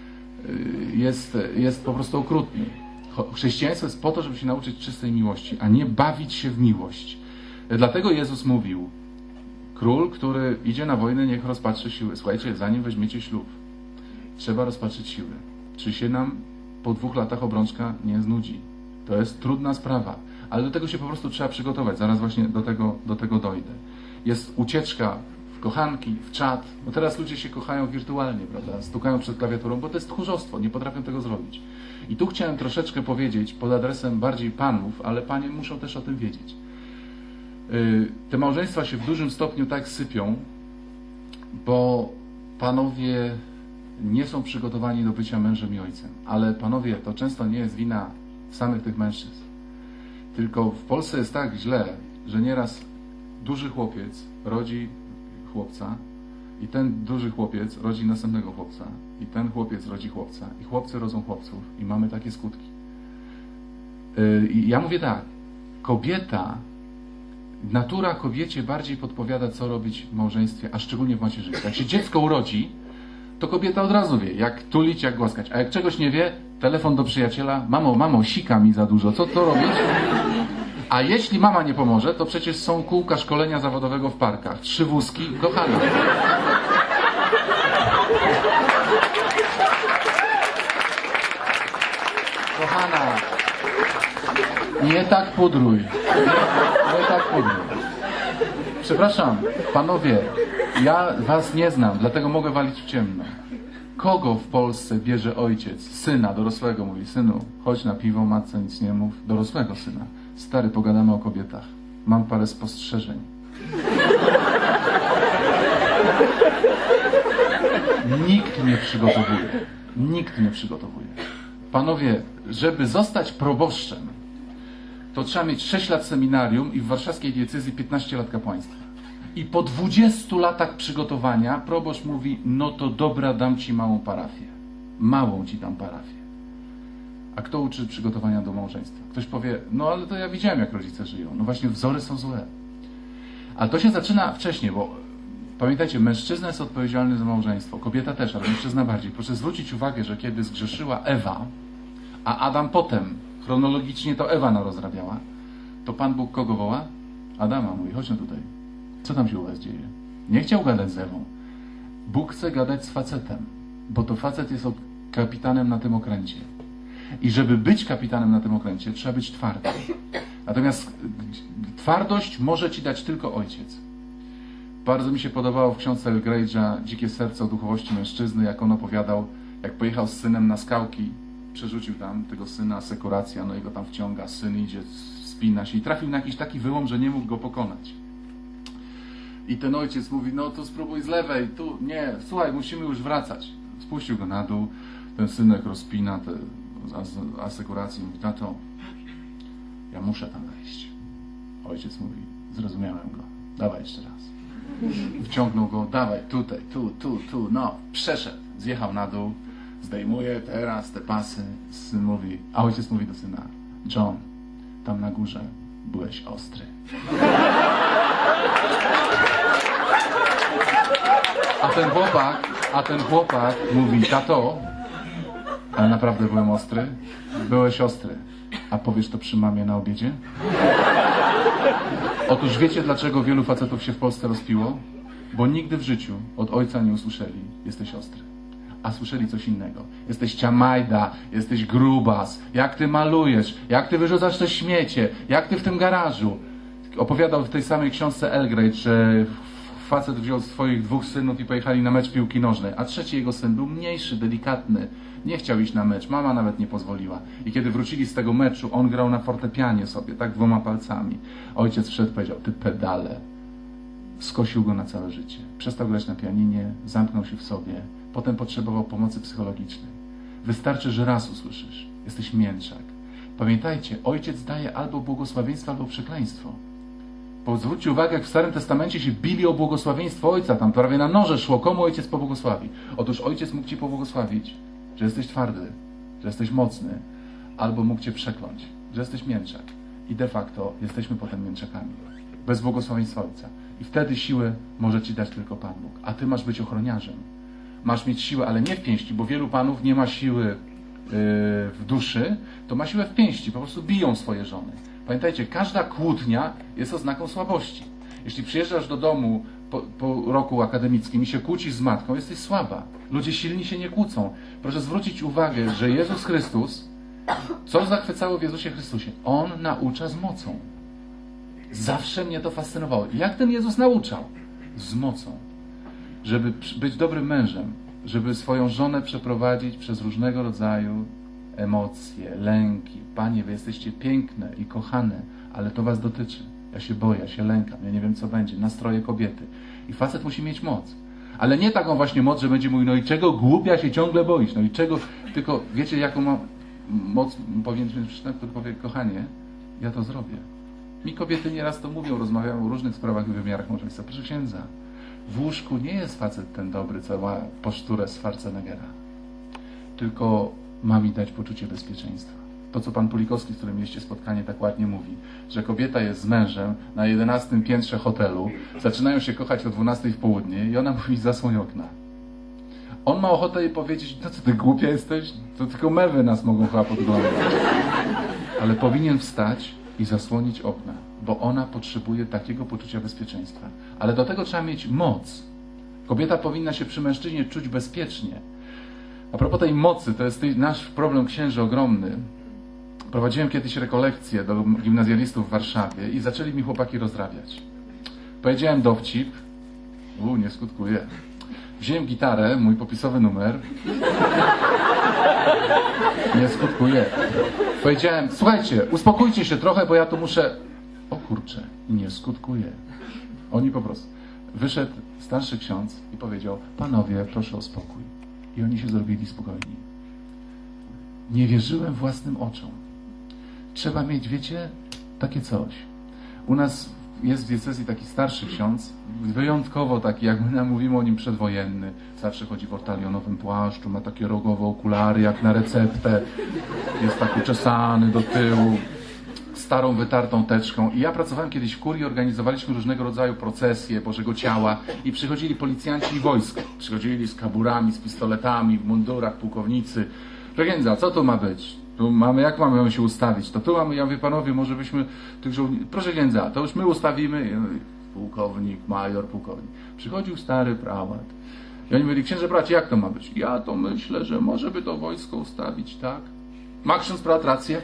jest po prostu okrutny. Chrześcijaństwo jest po to, żeby się nauczyć czystej miłości, a nie bawić się w miłość. Dlatego Jezus mówił, król, który idzie na wojnę, niech rozpatrzy siły. Słuchajcie, zanim weźmiecie ślub, trzeba rozpatrzyć siły. Czy się nam po 2 latach obrączka nie znudzi? To jest trudna sprawa, ale do tego się po prostu trzeba przygotować. Zaraz właśnie do tego dojdę. Jest ucieczka w kochanki, w czat. No teraz ludzie się kochają wirtualnie, prawda? Stukają przed klawiaturą, bo to jest tchórzostwo, nie potrafią tego zrobić. I tu chciałem troszeczkę powiedzieć pod adresem bardziej panów, ale panie muszą też o tym wiedzieć. Te małżeństwa się w dużym stopniu tak sypią, bo panowie nie są przygotowani do bycia mężem i ojcem. Ale panowie, to często nie jest wina samych tych mężczyzn. Tylko w Polsce jest tak źle, że nieraz duży chłopiec rodzi chłopca i ten duży chłopiec rodzi następnego chłopca i ten chłopiec rodzi chłopca i chłopcy rodzą chłopców i mamy takie skutki. I ja mówię tak, natura kobiecie bardziej podpowiada, co robić w małżeństwie, a szczególnie w macierzyństwie. Jak się dziecko urodzi, to kobieta od razu wie, jak tulić, jak głaskać. A jak czegoś nie wie, telefon do przyjaciela, mamo, sika mi za dużo, co to robisz? A jeśli mama nie pomoże, to przecież są kółka szkolenia zawodowego w parkach. 3 wózki, kochana. Kochana, nie tak pudruj. Nie tak pudruj. Przepraszam, panowie, ja was nie znam, dlatego mogę walić w ciemno. Kogo w Polsce bierze ojciec, syna dorosłego, mówi, synu, chodź na piwo, matce nic nie mów, dorosłego syna. Stary, pogadamy o kobietach. Mam parę spostrzeżeń. Nikt mnie przygotowuje. Nikt mnie przygotowuje. Panowie, żeby zostać proboszczem, to trzeba mieć 6 lat seminarium i w warszawskiej diecezji 15 lat kapłaństwa. I po 20 latach przygotowania proboszcz mówi, no to dobra, dam ci małą parafię. Małą ci dam parafię. A kto uczy przygotowania do małżeństwa? Ktoś powie, no ale to ja widziałem, jak rodzice żyją. No właśnie, wzory są złe. Ale to się zaczyna wcześniej, bo pamiętajcie, mężczyzna jest odpowiedzialny za małżeństwo, kobieta też, ale mężczyzna bardziej. Proszę zwrócić uwagę, że kiedy zgrzeszyła Ewa, a Adam potem, chronologicznie to Ewa narozrabiała, to Pan Bóg kogo woła? Adama mówi, chodź no tutaj. Co tam się u was dzieje? Nie chciał gadać z Ewą. Bóg chce gadać z facetem, bo to facet jest kapitanem na tym okręcie. I żeby być kapitanem na tym okręcie, trzeba być twardy. Natomiast twardość może ci dać tylko ojciec. Bardzo mi się podobało w książce Elgrade'a Dzikie serce o duchowości mężczyzny, jak on opowiadał, jak pojechał z synem na skałki, przerzucił tam tego syna, asekuracja, no i go tam wciąga, syn idzie, wspina się i trafił na jakiś taki wyłom, że nie mógł go pokonać. I ten ojciec mówi, no to spróbuj z lewej, tu, nie, słuchaj, musimy już wracać. Spuścił go na dół, ten synek rozpina te asekuracje, mówi, tato, ja muszę tam wejść. Ojciec mówi, zrozumiałem go, dawaj jeszcze raz. Wciągnął go, dawaj, tutaj, tu, no, przeszedł, zjechał na dół, zdejmuje teraz te pasy, syn mówi, a ojciec mówi do syna, John, tam na górze byłeś ostry. A ten chłopak mówi, tato, ale naprawdę byłem ostry, byłeś ostry, a powiesz to przy mamie na obiedzie? Otóż wiecie, dlaczego wielu facetów się w Polsce rozpiło? Bo nigdy w życiu od ojca nie usłyszeli, jesteś ostry. A słyszeli coś innego. Jesteś ciamajda, jesteś grubas, jak ty malujesz, jak ty wyrzucasz te śmiecie, jak ty w tym garażu. Opowiadał w tej samej książce Elgrade, że facet wziął swoich 2 synów i pojechali na mecz piłki nożnej, a trzeci jego syn był mniejszy, delikatny. Nie chciał iść na mecz, mama nawet nie pozwoliła. I kiedy wrócili z tego meczu, on grał na fortepianie sobie, tak 2 palcami. Ojciec wszedł i powiedział, ty pedale. Skosił go na całe życie. Przestał grać na pianinie, zamknął się w sobie. Potem potrzebował pomocy psychologicznej. Wystarczy, że raz usłyszysz. Jesteś mięczak. Pamiętajcie, ojciec daje albo błogosławieństwo, albo przekleństwo. Bo zwróćcie uwagę, jak w Starym Testamencie się bili o błogosławieństwo ojca. Tam prawie na noże szło. Komu ojciec pobłogosławi? Otóż ojciec mógł ci pobłogosławić, że jesteś twardy, że jesteś mocny, albo mógł cię przekląć, że jesteś mięczak. I de facto jesteśmy potem mięczakami. Bez błogosławieństwa ojca. I wtedy siłę może ci dać tylko Pan Bóg. A ty masz być ochroniarzem. Masz mieć siłę, ale nie w pięści, bo wielu panów nie ma siły w duszy, to ma siłę w pięści. Po prostu biją swoje żony. Pamiętajcie, każda kłótnia jest oznaką słabości. Jeśli przyjeżdżasz do domu po roku akademickim i się kłócisz z matką, jesteś słaba. Ludzie silni się nie kłócą. Proszę zwrócić uwagę, że Jezus Chrystus, co zachwycało w Jezusie Chrystusie? On naucza z mocą. Zawsze mnie to fascynowało. Jak ten Jezus nauczał? Z mocą. Żeby być dobrym mężem, żeby swoją żonę przeprowadzić przez różnego rodzaju emocje, lęki. Panie, wy jesteście piękne i kochane, ale to was dotyczy. Ja się boję, ja się lękam, ja nie wiem co będzie. Nastroje kobiety. I facet musi mieć moc. Ale nie taką właśnie moc, że będzie mówił, no i czego głupia się ciągle boisz? No i czego, tylko wiecie jaką ma moc, powinien mieć przystęp, który powie, kochanie, ja to zrobię. Mi kobiety nieraz to mówią, rozmawiają o różnych sprawach i wymiarach małżeństwa. Proszę księdza, w łóżku nie jest facet ten dobry, co ma poszturę z Schwarzeneggera. Tylko ma mi dać poczucie bezpieczeństwa. To, co pan Pulikowski, z którym mieliście spotkanie, tak ładnie mówi, że kobieta jest z mężem na 11 piętrze hotelu, zaczynają się kochać o 12 w południe i ona mówi, zasłoń okna. On ma ochotę jej powiedzieć, no co ty głupia jesteś? To tylko mewy nas mogą chyba podglądać. Ale powinien wstać i zasłonić okna, bo ona potrzebuje takiego poczucia bezpieczeństwa. Ale do tego trzeba mieć moc. Kobieta powinna się przy mężczyźnie czuć bezpiecznie. A propos tej mocy, to jest nasz problem księży ogromny. Prowadziłem kiedyś rekolekcję do gimnazjalistów w Warszawie i zaczęli mi chłopaki rozrabiać. Powiedziałem dowcip. Nie skutkuje. Wziąłem gitarę, mój popisowy numer. Nie skutkuje. Powiedziałem, słuchajcie, uspokójcie się trochę, bo ja tu muszę... O kurczę, nie skutkuje. Oni po prostu... Wyszedł starszy ksiądz i powiedział, panowie, proszę o spokój. I oni się zrobili spokojni. Nie wierzyłem własnym oczom. Trzeba mieć, wiecie, takie coś. U nas jest w diecezji taki starszy ksiądz, wyjątkowo taki, jak my mówimy o nim przedwojenny. Zawsze chodzi w ortalionowym płaszczu, ma takie rogowe okulary jak na receptę. Jest tak uczesany do tyłu, starą wytartą teczką. I ja pracowałem kiedyś w kurii, organizowaliśmy różnego rodzaju procesje Bożego Ciała i przychodzili policjanci i wojsko. Przychodzili z kaburami, z pistoletami, w mundurach, pułkownicy. Proszę księdza, co to ma być? Tu mamy, jak mamy się ustawić? To tu mamy, ja mówię, panowie, może byśmy tych żołnierzy... Proszę księdza, to już my ustawimy. Pułkownik, major, pułkownik. Przychodził stary prałat. I oni mówili, księże bracie, jak to ma być? Ja to myślę, że może by to wojsko ustawić, tak? Ma ksiądz brat rację?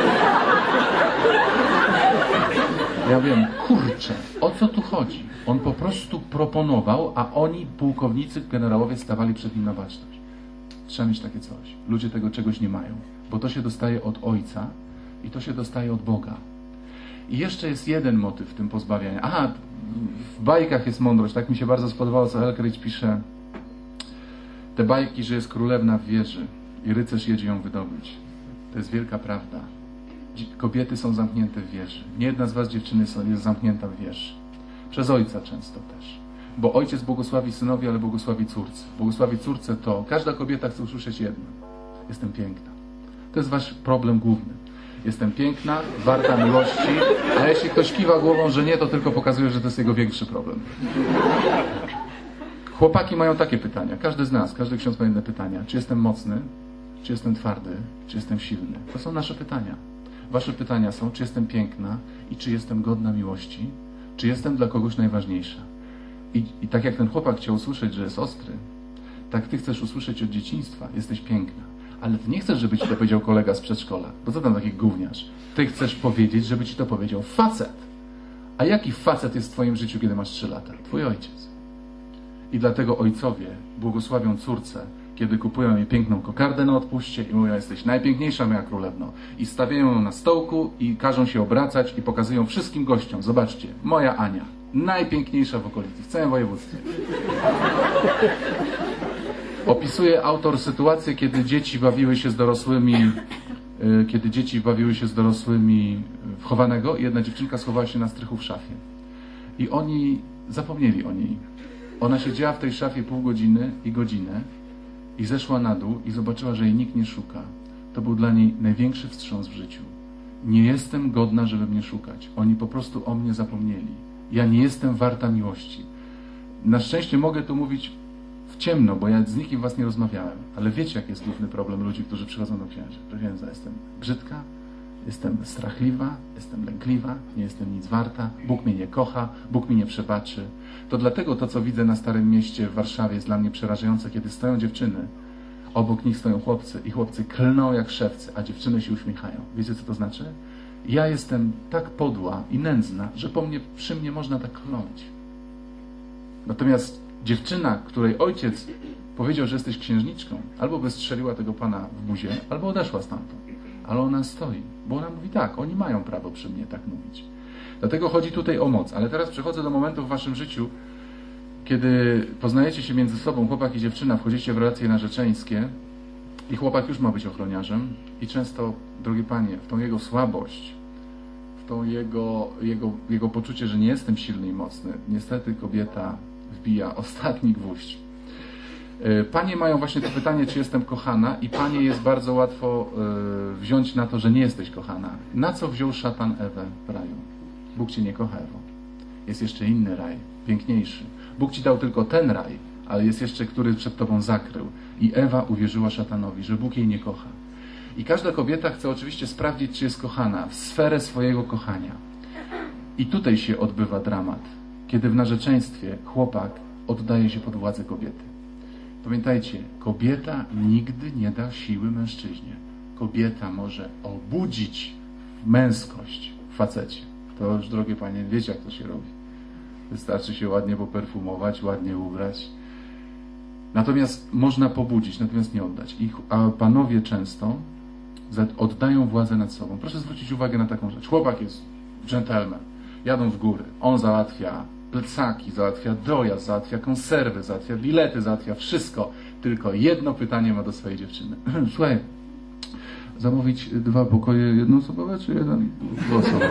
Ja wiem, kurczę, o co tu chodzi? On po prostu proponował, a oni, pułkownicy, generałowie, stawali przed nim na baczność. Trzeba mieć takie coś. Ludzie tego czegoś nie mają, bo to się dostaje od Ojca i to się dostaje od Boga. I jeszcze jest jeden motyw w tym pozbawianiu. Aha, w bajkach jest mądrość. Tak mi się bardzo spodobało, co Elkridge pisze. Te bajki, że jest królewna w wieży i rycerz jedzie ją wydobyć. To jest wielka prawda. Kobiety są zamknięte w wieży. Nie jedna z was, dziewczyny, jest zamknięta w wieży. Przez ojca często też. Bo ojciec błogosławi synowi, ale błogosławi córce. Błogosławi córce to... Każda kobieta chce usłyszeć jedno. Jestem piękna. To jest wasz problem główny. Jestem piękna, warta miłości, a jeśli ktoś kiwa głową, że nie, to tylko pokazuje, że to jest jego większy problem. Chłopaki mają takie pytania. Każdy z nas, każdy ksiądz ma inne pytania. Czy jestem mocny? Czy jestem twardy? Czy jestem silny? To są nasze pytania. Wasze pytania są, czy jestem piękna i czy jestem godna miłości? Czy jestem dla kogoś najważniejsza? I tak jak ten chłopak chciał usłyszeć, że jest ostry, tak ty chcesz usłyszeć od dzieciństwa, jesteś piękna. Ale ty nie chcesz, żeby ci to powiedział kolega z przedszkola, bo co tam taki gówniarz? Ty chcesz powiedzieć, żeby ci to powiedział facet. A jaki facet jest w twoim życiu, kiedy masz 3 lata? Twój ojciec. I dlatego ojcowie błogosławią córce, kiedy kupują jej piękną kokardę na odpuście i mówią, jesteś najpiękniejsza moja królewno. I stawiają ją na stołku i każą się obracać i pokazują wszystkim gościom. Zobaczcie, moja Ania, najpiękniejsza w okolicy, w całym województwie. Opisuje autor sytuację, kiedy dzieci bawiły się z dorosłymi w chowanego i jedna dziewczynka schowała się na strychu w szafie. I oni zapomnieli o niej. Ona siedziała w tej szafie pół godziny i godzinę i zeszła na dół i zobaczyła, że jej nikt nie szuka. To był dla niej największy wstrząs w życiu. Nie jestem godna, żeby mnie szukać. Oni po prostu o mnie zapomnieli. Ja nie jestem warta miłości. Na szczęście mogę tu mówić w ciemno, bo ja z nikim was nie rozmawiałem. Ale wiecie, jaki jest główny problem ludzi, którzy przychodzą do księży. Proszę księdza, jestem brzydka, jestem strachliwa, jestem lękliwa, nie jestem nic warta, Bóg mnie nie kocha, Bóg mi nie przebaczy. To dlatego to, co widzę na Starym Mieście w Warszawie, jest dla mnie przerażające, kiedy stoją dziewczyny, obok nich stoją chłopcy i chłopcy klną jak szewcy, a dziewczyny się uśmiechają. Wiecie, co to znaczy? Ja jestem tak podła i nędzna, że przy mnie można tak kląć. Natomiast dziewczyna, której ojciec powiedział, że jesteś księżniczką, albo by strzeliła tego pana w buzię, albo odeszła stamtąd. Ale ona stoi, bo ona mówi tak, oni mają prawo przy mnie tak mówić. Dlatego chodzi tutaj o moc. Ale teraz przechodzę do momentu w waszym życiu, kiedy poznajecie się między sobą, chłopak i dziewczyna, wchodzicie w relacje narzeczeńskie i chłopak już ma być ochroniarzem i często, drogie panie, w tą jego słabość, w tą jego poczucie, że nie jestem silny i mocny, niestety kobieta wbija ostatni gwóźdź. Panie mają właśnie to pytanie, czy jestem kochana, i panie jest bardzo łatwo wziąć na to, że nie jesteś kochana. Na co wziął szatan Ewę w raju? Bóg cię nie kocha, Ewo. Jest jeszcze inny raj, piękniejszy. Bóg ci dał tylko ten raj, ale jest jeszcze, który przed tobą zakrył. I Ewa uwierzyła szatanowi, że Bóg jej nie kocha. I każda kobieta chce oczywiście sprawdzić, czy jest kochana, w sferę swojego kochania. I tutaj się odbywa dramat, kiedy w narzeczeństwie chłopak oddaje się pod władzę kobiety. Pamiętajcie, kobieta nigdy nie da siły mężczyźnie. Kobieta może obudzić męskość w facecie. To już, drogie panie, wiecie, jak to się robi. Wystarczy się ładnie poperfumować, ładnie ubrać. Natomiast można pobudzić, natomiast nie oddać. A panowie często oddają władzę nad sobą. Proszę zwrócić uwagę na taką rzecz. Chłopak jest dżentelmen. Jadą w góry. On załatwia plecaki, załatwia dojazd, załatwia konserwy, załatwia bilety, załatwia wszystko. Tylko jedno pytanie ma do swojej dziewczyny. Słuchaj, zamówić 2 pokoje jednoosobowe, czy 1 dwuosobowy?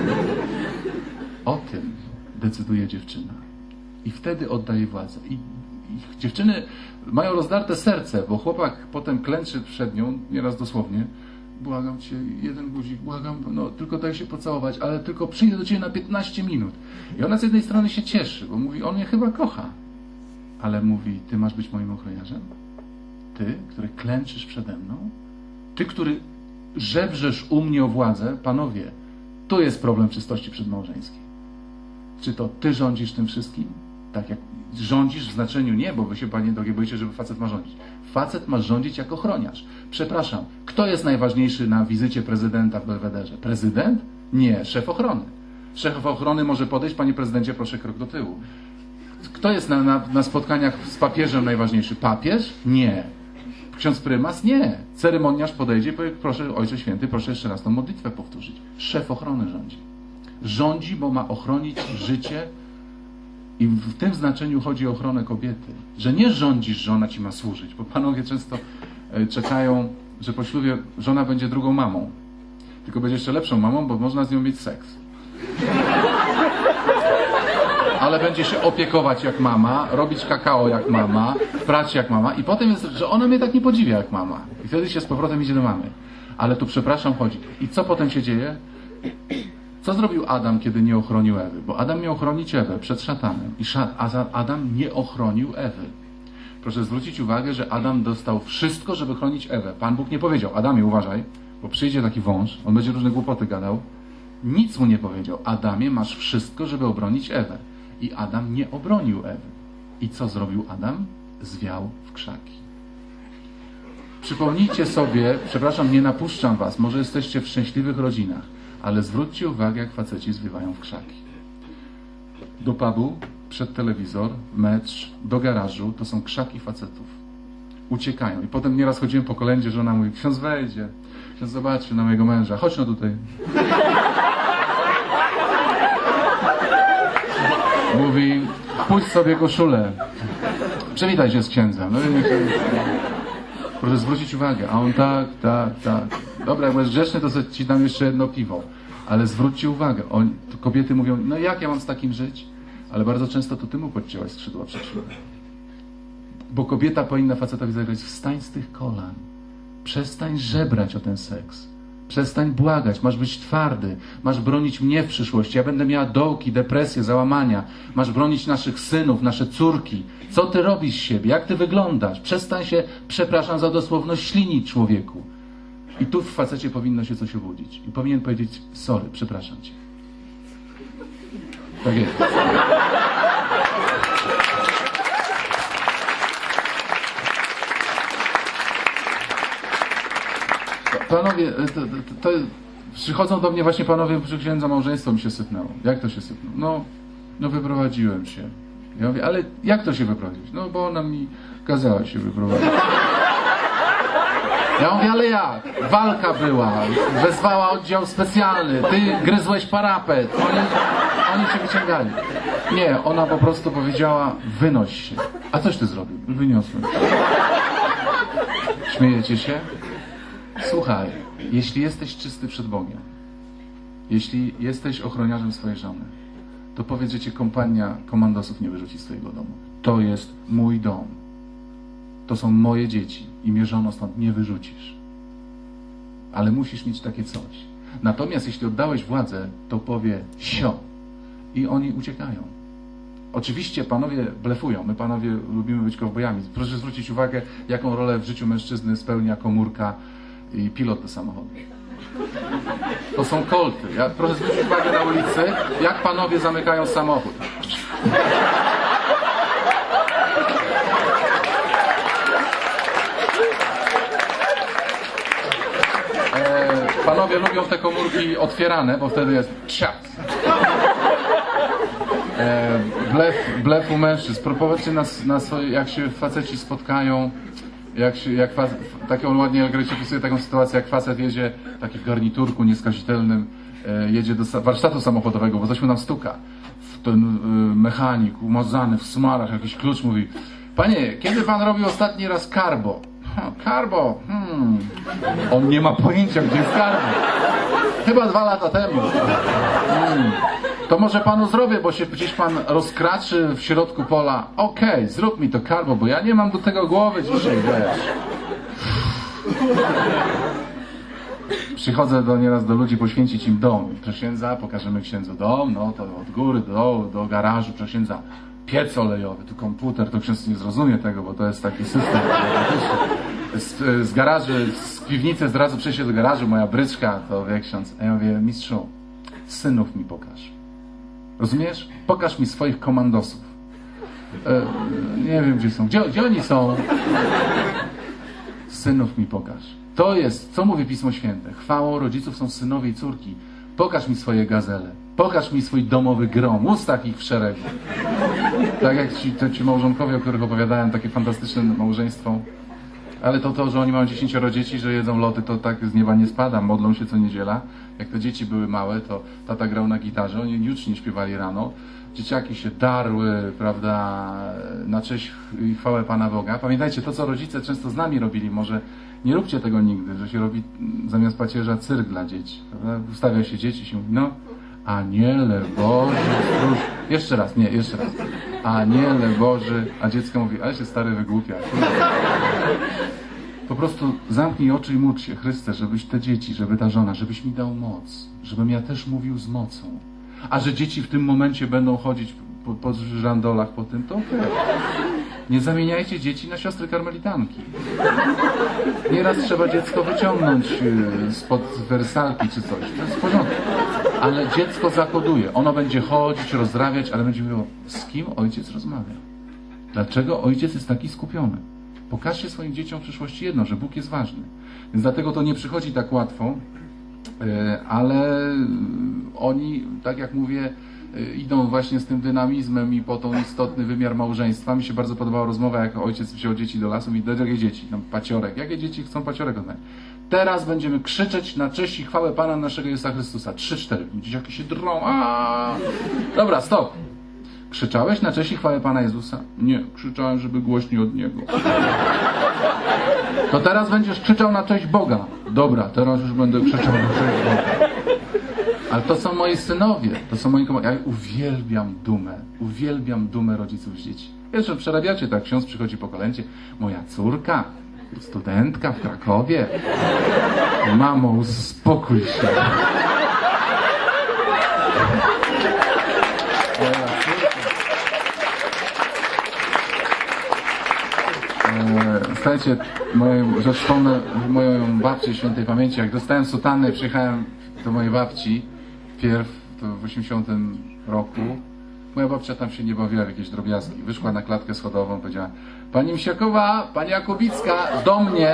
O tym decyduje dziewczyna. I wtedy oddaje władzę. I dziewczyny mają rozdarte serce, bo chłopak potem klęczy przed nią, nieraz dosłownie. Błagam cię, 1 guzik, błagam, no tylko daj się pocałować, ale tylko przyjdę do ciebie na 15 minut. I ona z jednej strony się cieszy, bo mówi, on mnie chyba kocha. Ale mówi, ty masz być moim ochroniarzem? Ty, który klęczysz przede mną? Ty, który żebrzesz u mnie o władzę? Panowie, tu jest problem czystości przedmałżeńskiej. Czy to ty rządzisz tym wszystkim? Tak jak rządzisz w znaczeniu nie, bo wy się, panie drogie, boicie, żeby facet ma rządzić. Facet ma rządzić jako ochroniarz. Przepraszam, kto jest najważniejszy na wizycie prezydenta w Belwederze? Prezydent? Nie, szef ochrony. Szef ochrony może podejść, panie prezydencie, proszę krok do tyłu. Kto jest na spotkaniach z papieżem najważniejszy? Papież? Nie. Ksiądz prymas? Nie. Ceremoniarz podejdzie i powie, proszę, Ojcze Święty, proszę jeszcze raz tą modlitwę powtórzyć. Szef ochrony rządzi. Rządzi, bo ma ochronić życie. I w tym znaczeniu chodzi o ochronę kobiety. Że nie rządzisz, że ona ci ma służyć. Bo panowie często czekają, że po ślubie żona będzie drugą mamą. Tylko będzie jeszcze lepszą mamą, bo można z nią mieć seks. Ale będzie się opiekować jak mama, robić kakao jak mama, prać jak mama. I potem jest, że ona mnie tak nie podziwia jak mama. I wtedy się z powrotem idzie do mamy. Ale tu, przepraszam, chodzi. I co potem się dzieje? Co zrobił Adam, kiedy nie ochronił Ewy? Bo Adam miał ochronić Ewę przed szatanem. I Adam nie ochronił Ewy. Proszę zwrócić uwagę, że Adam dostał wszystko, żeby chronić Ewę. Pan Bóg nie powiedział: Adamie, uważaj, bo przyjdzie taki wąż, on będzie różne głupoty gadał. Nic mu nie powiedział: Adamie, masz wszystko, żeby obronić Ewę. I Adam nie obronił Ewy. I co zrobił Adam? Zwiał w krzaki. Przypomnijcie sobie, przepraszam, nie napuszczam was, może jesteście w szczęśliwych rodzinach, ale zwróćcie uwagę, jak faceci zwiewają w krzaki. Do pubu, przed telewizor, mecz, do garażu, to są krzaki facetów. Uciekają. I potem nieraz chodziłem po kolędzie, żona mówi: ksiądz wejdzie, ksiądz zobaczy na mojego męża, chodź no tutaj. Mówi: puść sobie koszulę, przywitaj się z księdzem. No i proszę zwrócić uwagę, a on tak. Dobra, jak będziesz grzeczny, to ci dam jeszcze jedno piwo. Ale zwróćcie uwagę, kobiety mówią: no jak ja mam z takim żyć? Ale bardzo często to ty mu podcięłaś skrzydła przeciwne. Bo kobieta powinna facetowi zagrać: wstań z tych kolan, przestań żebrać o ten seks, przestań błagać, masz być twardy, masz bronić mnie w przyszłości, ja będę miała dołki, depresję, załamania, masz bronić naszych synów, nasze córki. Co ty robisz z siebie? Jak ty wyglądasz? Przestań się, przepraszam za dosłowność, ślinić, człowieku. I tu w facecie powinno się coś obudzić. I powinien powiedzieć: sorry, przepraszam cię. Tak jest. Panowie, przychodzą do mnie właśnie panowie, przy księdza, małżeństwo mi się sypnęło. Jak to się sypnęło? No wyprowadziłem się. Ja mówię: ale jak to się wyprowadzić? No bo ona mi kazała się wyprowadzić. Ja mówię: ale jak? Walka była, wezwała oddział specjalny, ty gryzłeś parapet, oni cię wyciągali. Nie, ona po prostu powiedziała: wynoś się. A coś ty zrobił? Wyniosłem. Śmiejecie się? Słuchaj, jeśli jesteś czysty przed Bogiem, jeśli jesteś ochroniarzem swojej żony, to powiedz, że cię kompania komandosów nie wyrzuci z twojego domu. To jest mój dom. To są moje dzieci i mnie, żono, stąd nie wyrzucisz. Ale musisz mieć takie coś. Natomiast jeśli oddałeś władzę, to powie: sio. I oni uciekają. Oczywiście panowie blefują. My, panowie, lubimy być kowbojami. Proszę zwrócić uwagę, jaką rolę w życiu mężczyzny spełnia komórka i pilot do samochodu. To są kolty. Proszę zwrócić uwagę na ulicy, jak panowie zamykają samochód. Panowie lubią te komórki otwierane, bo wtedy jest ciat. Blef u mężczyzn. Popatrzcie na swoje, jak się faceci spotkają, taką ładnie Elgrycie opisuje taką sytuację, jak facet jedzie taki w garniturku nieskazitelnym, jedzie do warsztatu samochodowego, bo coś mu nam stuka. Ten mechanik umazany w smarach, jakiś klucz, mówi: panie, kiedy pan robił ostatni raz carbo? Carbo? On nie ma pojęcia, gdzie jest carbo. Chyba 2 lata temu. To może panu zrobię, bo się gdzieś pan rozkraczy w środku pola. Okej, zrób mi to carbo, bo ja nie mam do tego głowy dzisiaj, wiesz. Przychodzę nieraz do ludzi poświęcić im dom. Proszę księdza, pokażemy księdzu dom, no to od góry do garażu, proszę księdza, piec olejowy, tu komputer, to ksiądz nie zrozumie tego, bo to jest taki system. Z garaży, z piwnicy od razu przejście do garażu, moja bryczka, to wie ksiądz. A ja mówię: mistrzu, synów mi pokaż. Rozumiesz? Pokaż mi swoich komandosów. Nie wiem, gdzie są. Gdzie oni są? Synów mi pokaż. To jest, co mówi Pismo Święte. Chwałą rodziców są synowie i córki. Pokaż mi swoje gazele. Pokaż mi swój domowy grom. Ustaw ich w szeregu. Tak jak ci małżonkowie, o których opowiadałem, takie fantastyczne małżeństwo. Ale to, że oni mają 10 dzieci, że jedzą lody, to tak z nieba nie spada. Modlą się co niedziela. Jak te dzieci były małe, to tata grał na gitarze. Oni jucznie śpiewali rano. Dzieciaki się darły, prawda, na cześć i chwałę Pana Boga. Pamiętajcie, to co rodzice często z nami robili, może nie róbcie tego nigdy, że się robi zamiast pacierza cyrk dla dzieci. Prawda? Ustawia się dzieci i się mówi: no, Aniele Boży, stróż. Jeszcze raz. Aniele Boży, a dziecko mówi: ale się stary wygłupia. Po prostu zamknij oczy i módl się: Chryste, żebyś te dzieci, żeby ta żona, żebyś mi dał moc, żebym ja też mówił z mocą. A że dzieci w tym momencie będą chodzić po żandolach po tym, to okej. Nie zamieniajcie dzieci na siostry karmelitanki. Nieraz trzeba dziecko wyciągnąć spod wersalki czy coś. To jest w porządku. Ale dziecko zakoduje. Ono będzie chodzić, rozrabiać, ale będzie mówiło, z kim ojciec rozmawia. Dlaczego ojciec jest taki skupiony? Pokażcie swoim dzieciom w przyszłości jedno, że Bóg jest ważny. Więc dlatego to nie przychodzi tak łatwo, ale oni, tak jak mówię, idą właśnie z tym dynamizmem i po tą istotny wymiar małżeństwa. Mi się bardzo podobała rozmowa, jak ojciec wziął dzieci do lasu i jakie dzieci? Tam paciorek. Jakie dzieci chcą paciorek oddać? Teraz będziemy krzyczeć na cześć i chwałę Pana naszego Jezusa Chrystusa. 3-4. Dzieciaki się drą. Dobra, stop. Krzyczałeś na cześć i chwałę Pana Jezusa? Nie, krzyczałem, żeby głośniej od Niego. To teraz będziesz krzyczał na cześć Boga. Dobra, teraz już będę krzyczał na cześć Boga. Ale to są moi synowie, to są moi komadzy. Ja uwielbiam dumę rodziców z dzieci. Wiesz, że przerabiacie tak, ksiądz przychodzi po kolędzie. Moja córka, studentka w Krakowie. Mamo, uspokój się. Słuchajcie, że wspomnę moją babcię świętej pamięci. Jak dostałem sutannę i przyjechałem do mojej babci, to w 80 roku, moja babcia tam się nie bawiła w jakieś drobiazgi. Wyszła na klatkę schodową, powiedziała: Pani Misiakowa, Pani Jakubicka, do mnie.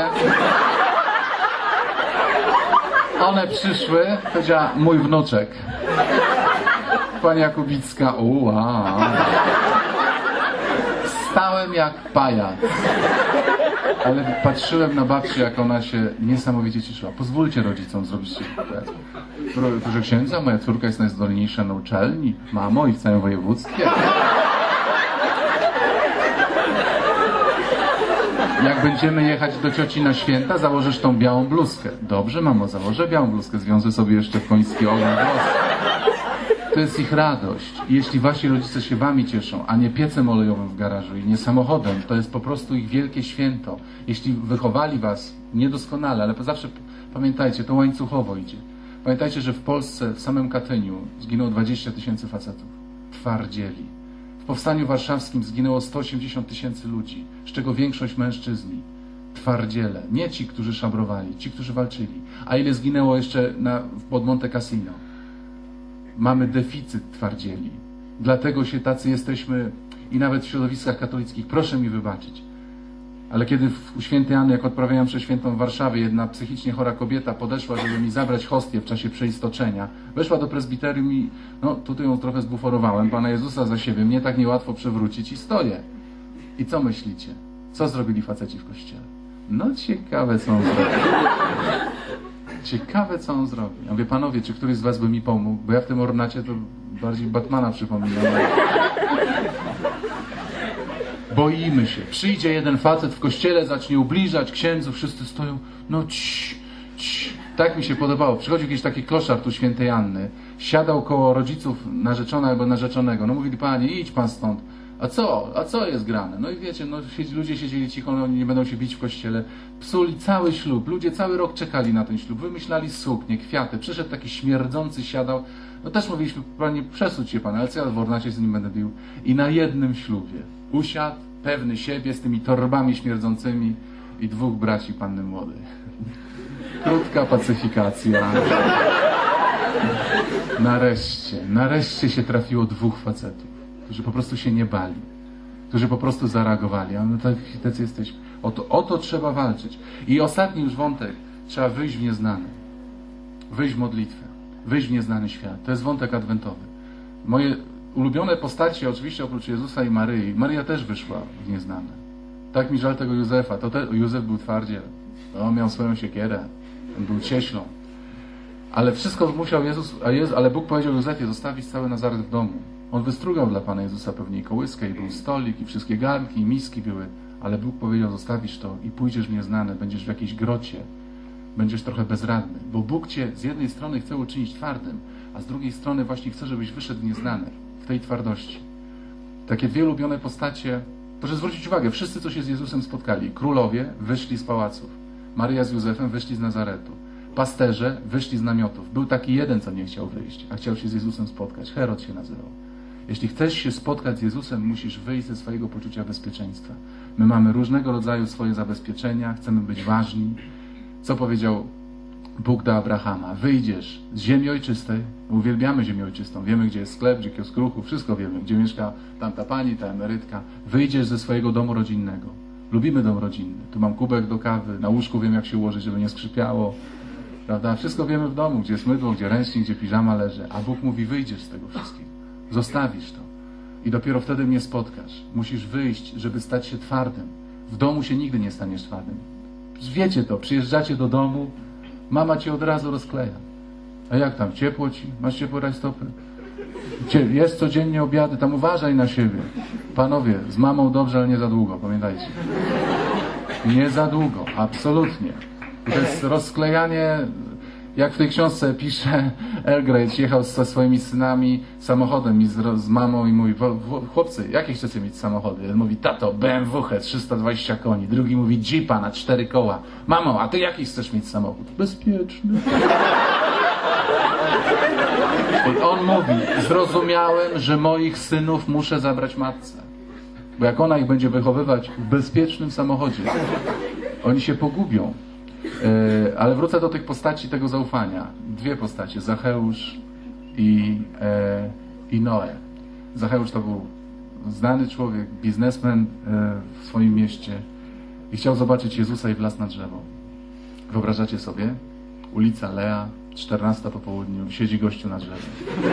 One przyszły, powiedziała: mój wnuczek. Pani Jakubicka, wow. Stałem jak pajac. Ale patrzyłem na babcię, jak ona się niesamowicie cieszyła. Pozwólcie rodzicom zrobić się. Proszę księdza, moja córka jest najzdolniejsza na uczelni. Mamo, i w całym województwie. Jak będziemy jechać do cioci na święta, założysz tą białą bluzkę. Dobrze, mamo, założę białą bluzkę. Zwiążę sobie jeszcze w koński ogon włosy. To jest ich radość. I jeśli wasi rodzice się wami cieszą, a nie piecem olejowym w garażu i nie samochodem, to jest po prostu ich wielkie święto. Jeśli wychowali was niedoskonale, ale zawsze pamiętajcie, to łańcuchowo idzie. Pamiętajcie, że w Polsce, w samym Katyniu zginęło 20 000 facetów. Twardzieli. W Powstaniu Warszawskim zginęło 180 000 ludzi, z czego większość mężczyźni. Twardziele. Nie ci, którzy szabrowali, ci, którzy walczyli. A ile zginęło jeszcze pod Monte Cassino? Mamy deficyt twardzieli. Dlatego się tacy jesteśmy i nawet w środowiskach katolickich. Proszę mi wybaczyć. Ale kiedy u świętej Anny, jak odprawiałem przez świętą w Warszawie, jedna psychicznie chora kobieta podeszła, żeby mi zabrać hostię w czasie przeistoczenia. Weszła do prezbiterium i tutaj ją trochę zbuforowałem. Pana Jezusa za siebie. Mnie tak niełatwo przewrócić i stoję. I co myślicie? Co zrobili faceci w kościele? No ciekawe, co on zrobił. Ciekawe, co on zrobi. Ja mówię: panowie, czy któryś z was by mi pomógł? Bo ja w tym ornacie to bardziej Batmana przypominam. Boimy się. Przyjdzie jeden facet w kościele, zacznie ubliżać księdzu, wszyscy stoją. No Tak mi się podobało. Przychodził jakiś taki kloszar tu świętej Anny. Siadał koło rodziców narzeczonej albo narzeczonego. No mówili: panie, idź pan stąd. A co jest grane? No i wiecie, ludzie siedzieli cicho, oni nie będą się bić w kościele. Psuli cały ślub. Ludzie cały rok czekali na ten ślub. Wymyślali suknie, kwiaty. Przyszedł taki śmierdzący, siadał. No też mówiliśmy: panie, przesuć się pan, ale co ja w ornacie z nim będę bił? I na jednym ślubie usiadł, pewny siebie, z tymi torbami śmierdzącymi i 2 braci panny młodej. Krótka pacyfikacja. Nareszcie się trafiło 2 facetów, którzy po prostu się nie bali, którzy po prostu zareagowali. A my tacy jesteśmy. O to trzeba walczyć. I ostatni już wątek. Trzeba wyjść w nieznane. Wyjść w modlitwę. Wyjść w nieznany świat. To jest wątek adwentowy. Moje ulubione postacie, oczywiście oprócz Jezusa i Maryi. Maryja też wyszła w nieznane. Tak mi żal tego Józefa. Józef był twardziel. On miał swoją siekierę. On był cieślą. Ale wszystko musiał ale Bóg powiedział Józefie: zostawić cały Nazaret w domu. On wystrugał dla Pana Jezusa pewnie kołyskę i był stolik i wszystkie garnki i miski były. Ale Bóg powiedział: zostawisz to i pójdziesz w nieznane. Będziesz w jakiejś grocie. Będziesz trochę bezradny. Bo Bóg cię z jednej strony chce uczynić twardym, a z drugiej strony właśnie chce, żebyś wyszedł w nieznane. W tej twardości. Takie 2 ulubione postacie. Proszę zwrócić uwagę, wszyscy, co się z Jezusem spotkali. Królowie wyszli z pałaców. Maryja z Józefem wyszli z Nazaretu. Pasterze wyszli z namiotów. Był taki jeden, co nie chciał wyjść, a chciał się z Jezusem spotkać. Herod się nazywał. Jeśli chcesz się spotkać z Jezusem, musisz wyjść ze swojego poczucia bezpieczeństwa. My mamy różnego rodzaju swoje zabezpieczenia, chcemy być ważni. Co powiedział Bóg do Abrahama? Wyjdziesz z ziemi ojczystej, uwielbiamy ziemię ojczystą, wiemy, gdzie jest sklep, gdzie kiosk ruchu, wszystko wiemy, gdzie mieszka tamta pani, ta emerytka. Wyjdziesz ze swojego domu rodzinnego. Lubimy dom rodzinny. Tu mam kubek do kawy, na łóżku wiem, jak się ułożyć, żeby nie skrzypiało. Prawda? Wszystko wiemy w domu, gdzie jest mydło, gdzie ręcznik, gdzie piżama leży. A Bóg mówi, wyjdziesz z tego wszystkiego. Zostawisz to. I dopiero wtedy mnie spotkasz. Musisz wyjść, żeby stać się twardym. W domu się nigdy nie staniesz twardym. Wiecie to, przyjeżdżacie do domu, mama cię od razu rozkleja. A jak tam, ciepło ci? Masz ciepłe rajstopy? Jest codziennie obiady, tam uważaj na siebie. Panowie, z mamą dobrze, ale nie za długo, pamiętajcie. Nie za długo, absolutnie. I to jest rozklejanie, jak w tej książce pisze, Elgrade jechał ze swoimi synami samochodem i z mamą i mówi, chłopcy, jakie chcecie mieć samochody? Jeden mówi, tato, BMW 320 koni. Drugi mówi, Jeepa na 4 koła. Mamo, a ty jaki chcesz mieć samochód? Bezpieczny. I on mówi, zrozumiałem, że moich synów muszę zabrać matce. Bo jak ona ich będzie wychowywać w bezpiecznym samochodzie, oni się pogubią. Ale wrócę do tych postaci tego zaufania. Dwie postacie, Zacheusz i Noe. Zacheusz to był znany człowiek, biznesmen w swoim mieście i chciał zobaczyć Jezusa i wlazł na drzewo. Wyobrażacie sobie? Ulica Lea, 14 po południu, siedzi gościu na drzewie.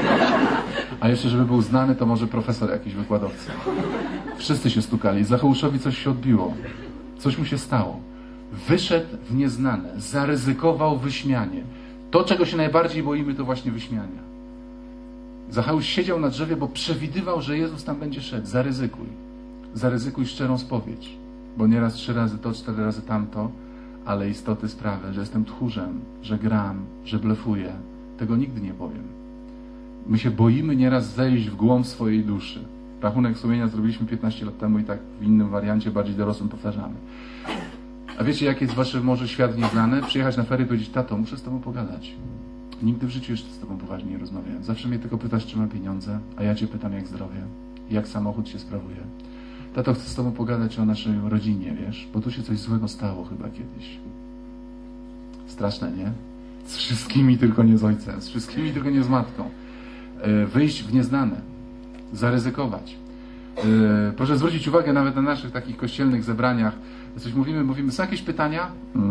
A jeszcze, żeby był znany, to może profesor jakiś, wykładowca. Wszyscy się stukali. Zacheuszowi coś się odbiło. Coś mu się stało. Wyszedł w nieznane, zaryzykował wyśmianie. To, czego się najbardziej boimy, to właśnie wyśmiania. Zacheusz siedział na drzewie, bo przewidywał, że Jezus tam będzie szedł. Zaryzykuj. Zaryzykuj szczerą spowiedź. Bo nieraz 3 razy to, 4 razy tamto, ale istoty sprawy, że jestem tchórzem, że gram, że blefuję. Tego nigdy nie powiem. My się boimy nieraz zejść w głąb swojej duszy. Rachunek sumienia zrobiliśmy 15 lat temu i tak w innym wariancie, bardziej dorosłym powtarzamy. A wiecie, jak jest wasze może świat nieznany? Przyjechać na ferie i powiedzieć, tato, muszę z tobą pogadać. Nigdy w życiu jeszcze z tobą poważnie nie rozmawiałem. Zawsze mnie tylko pytasz, czy mam pieniądze, a ja cię pytam, jak zdrowie, jak samochód się sprawuje. Tato, chcę z tobą pogadać o naszej rodzinie, wiesz, bo tu się coś złego stało chyba kiedyś. Straszne, nie? Z wszystkimi, tylko nie z ojcem, z wszystkimi, tylko nie z matką. Wyjść w nieznane, zaryzykować. Proszę zwrócić uwagę nawet na naszych takich kościelnych zebraniach. Coś mówimy, są jakieś pytania?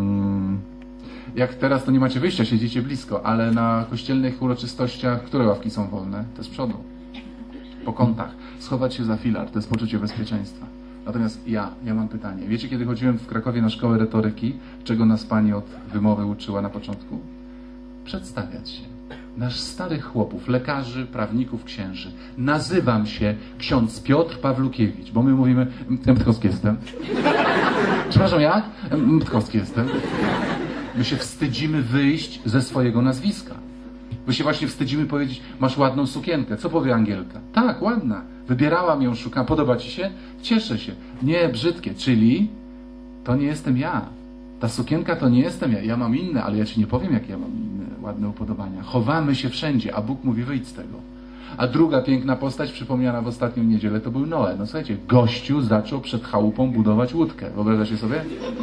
Jak teraz to nie macie wyjścia, siedzicie blisko, ale na kościelnych uroczystościach, które ławki są wolne? To z przodu. Po kątach. Schować się za filar, to jest poczucie bezpieczeństwa. Natomiast ja mam pytanie. Wiecie, kiedy chodziłem w Krakowie na szkołę retoryki, czego nas pani od wymowy uczyła na początku? Przedstawiać się. Nasz starych chłopów, lekarzy, prawników, księży. Nazywam się ksiądz Piotr Pawlukiewicz, bo my mówimy, Mtkowski jestem. Przepraszam, jak? Mtkowski jestem. My się wstydzimy wyjść ze swojego nazwiska. My się właśnie wstydzimy powiedzieć, masz ładną sukienkę. Co powie Angielka? Tak, ładna. Wybierałam ją, szukam. Podoba ci się? Cieszę się. Nie, brzydkie. Czyli to nie jestem ja. Ta sukienka to nie jestem ja. Ja mam inne, ale ja ci nie powiem, jakie ja mam inne ładne upodobania. Chowamy się wszędzie, a Bóg mówi, wyjdź z tego. A druga piękna postać, przypomniana w ostatnią niedzielę, to był Noe. No słuchajcie, gościu zaczął przed chałupą budować łódkę. Wyobrażacie sobie?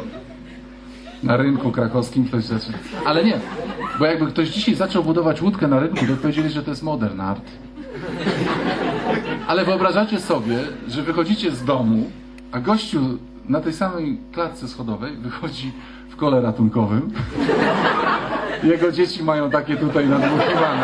Na rynku krakowskim ktoś zaczął. Ale nie, bo jakby ktoś dzisiaj zaczął budować łódkę na rynku, to powiedzieli, że to jest modern art. Ale wyobrażacie sobie, że wychodzicie z domu, a gościu na tej samej klatce schodowej wychodzi w kole ratunkowym. Jego dzieci mają takie tutaj nadmuchiwane.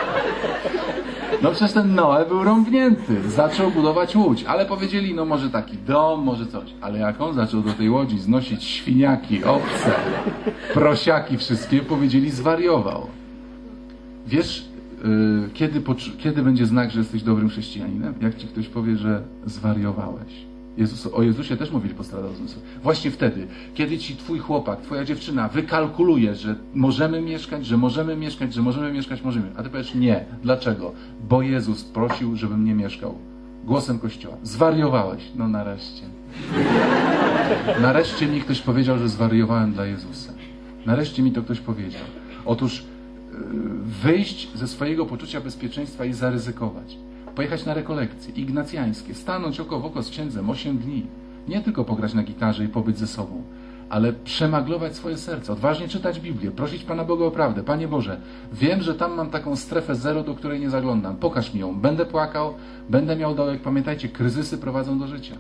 No przecież ten Noe był rąbnięty. Zaczął budować łódź. Ale powiedzieli, no może taki dom, może coś. Ale jak on zaczął do tej łodzi znosić świniaki, owce, prosiaki wszystkie, powiedzieli, zwariował. Wiesz, kiedy będzie znak, że jesteś dobrym chrześcijaninem? Jak ci ktoś powie, że zwariowałeś. O Jezusie też mówili postradał zmysł. Właśnie wtedy, kiedy ci twój chłopak, twoja dziewczyna wykalkuluje, że możemy mieszkać, że możemy mieszkać, że możemy mieszkać, możemy. A ty powiesz nie. Dlaczego? Bo Jezus prosił, żebym nie mieszkał. Głosem Kościoła. Zwariowałeś. No nareszcie. Nareszcie mi ktoś powiedział, że zwariowałem dla Jezusa. Nareszcie mi to ktoś powiedział. Otóż wyjść ze swojego poczucia bezpieczeństwa i zaryzykować. pojechać na rekolekcje ignacjańskie, stanąć oko w oko z księdzem 8 dni. Nie tylko pograć na gitarze i pobyć ze sobą, ale przemaglować swoje serce, odważnie czytać Biblię, prosić Pana Boga o prawdę. Panie Boże, wiem, że tam mam taką strefę zero, do której nie zaglądam. Pokaż mi ją. Będę płakał, będę miał dołek. Pamiętajcie, kryzysy prowadzą do życia.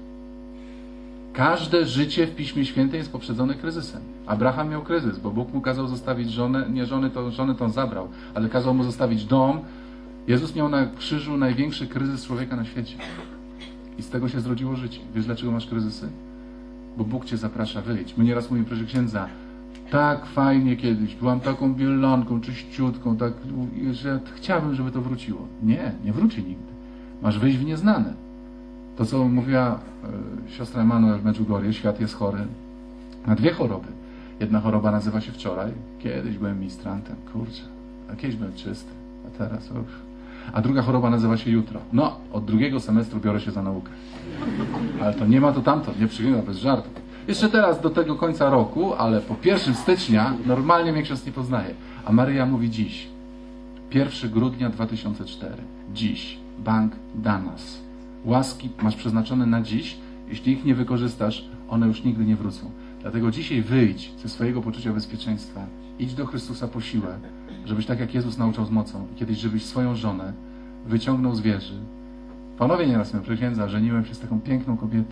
Każde życie w Piśmie Świętym jest poprzedzone kryzysem. Abraham miał kryzys, bo Bóg mu kazał zostawić żonę, nie żonę to zabrał, ale kazał mu zostawić dom. Jezus miał na krzyżu największy kryzys człowieka na świecie. I z tego się zrodziło życie. Wiesz, dlaczego masz kryzysy? Bo Bóg cię zaprasza, wyjdź. My nieraz mówimy, proszę księdza, tak fajnie kiedyś, byłam taką bielanką, czyściutką, tak, że chciałbym, żeby to wróciło. Nie, nie wróci nigdy. Masz wyjść w nieznane. To, co mówiła siostra Emanuel w Medjugorje, świat jest chory na 2 choroby. Jedna choroba nazywa się wczoraj. Kiedyś byłem ministrantem, kurczę, a kiedyś byłem czysty, a teraz uff. A druga choroba nazywa się jutro. No, od 2. semestru biorę się za naukę. Ale to nie ma to tamto, nie przygląda bez żartów. Jeszcze teraz do tego końca roku, ale po 1 stycznia normalnie mnie ksiądz nie poznaje. A Maryja mówi dziś, 1 grudnia 2004. Dziś. Bank da nas. Łaski masz przeznaczone na dziś. Jeśli ich nie wykorzystasz, one już nigdy nie wrócą. Dlatego dzisiaj wyjdź ze swojego poczucia bezpieczeństwa. Idź do Chrystusa po siłę, żebyś tak jak Jezus nauczał z mocą. Kiedyś, żebyś swoją żonę wyciągnął z wieży. Panowie nieraz mnie księdza, żeniłem się z taką piękną kobietą.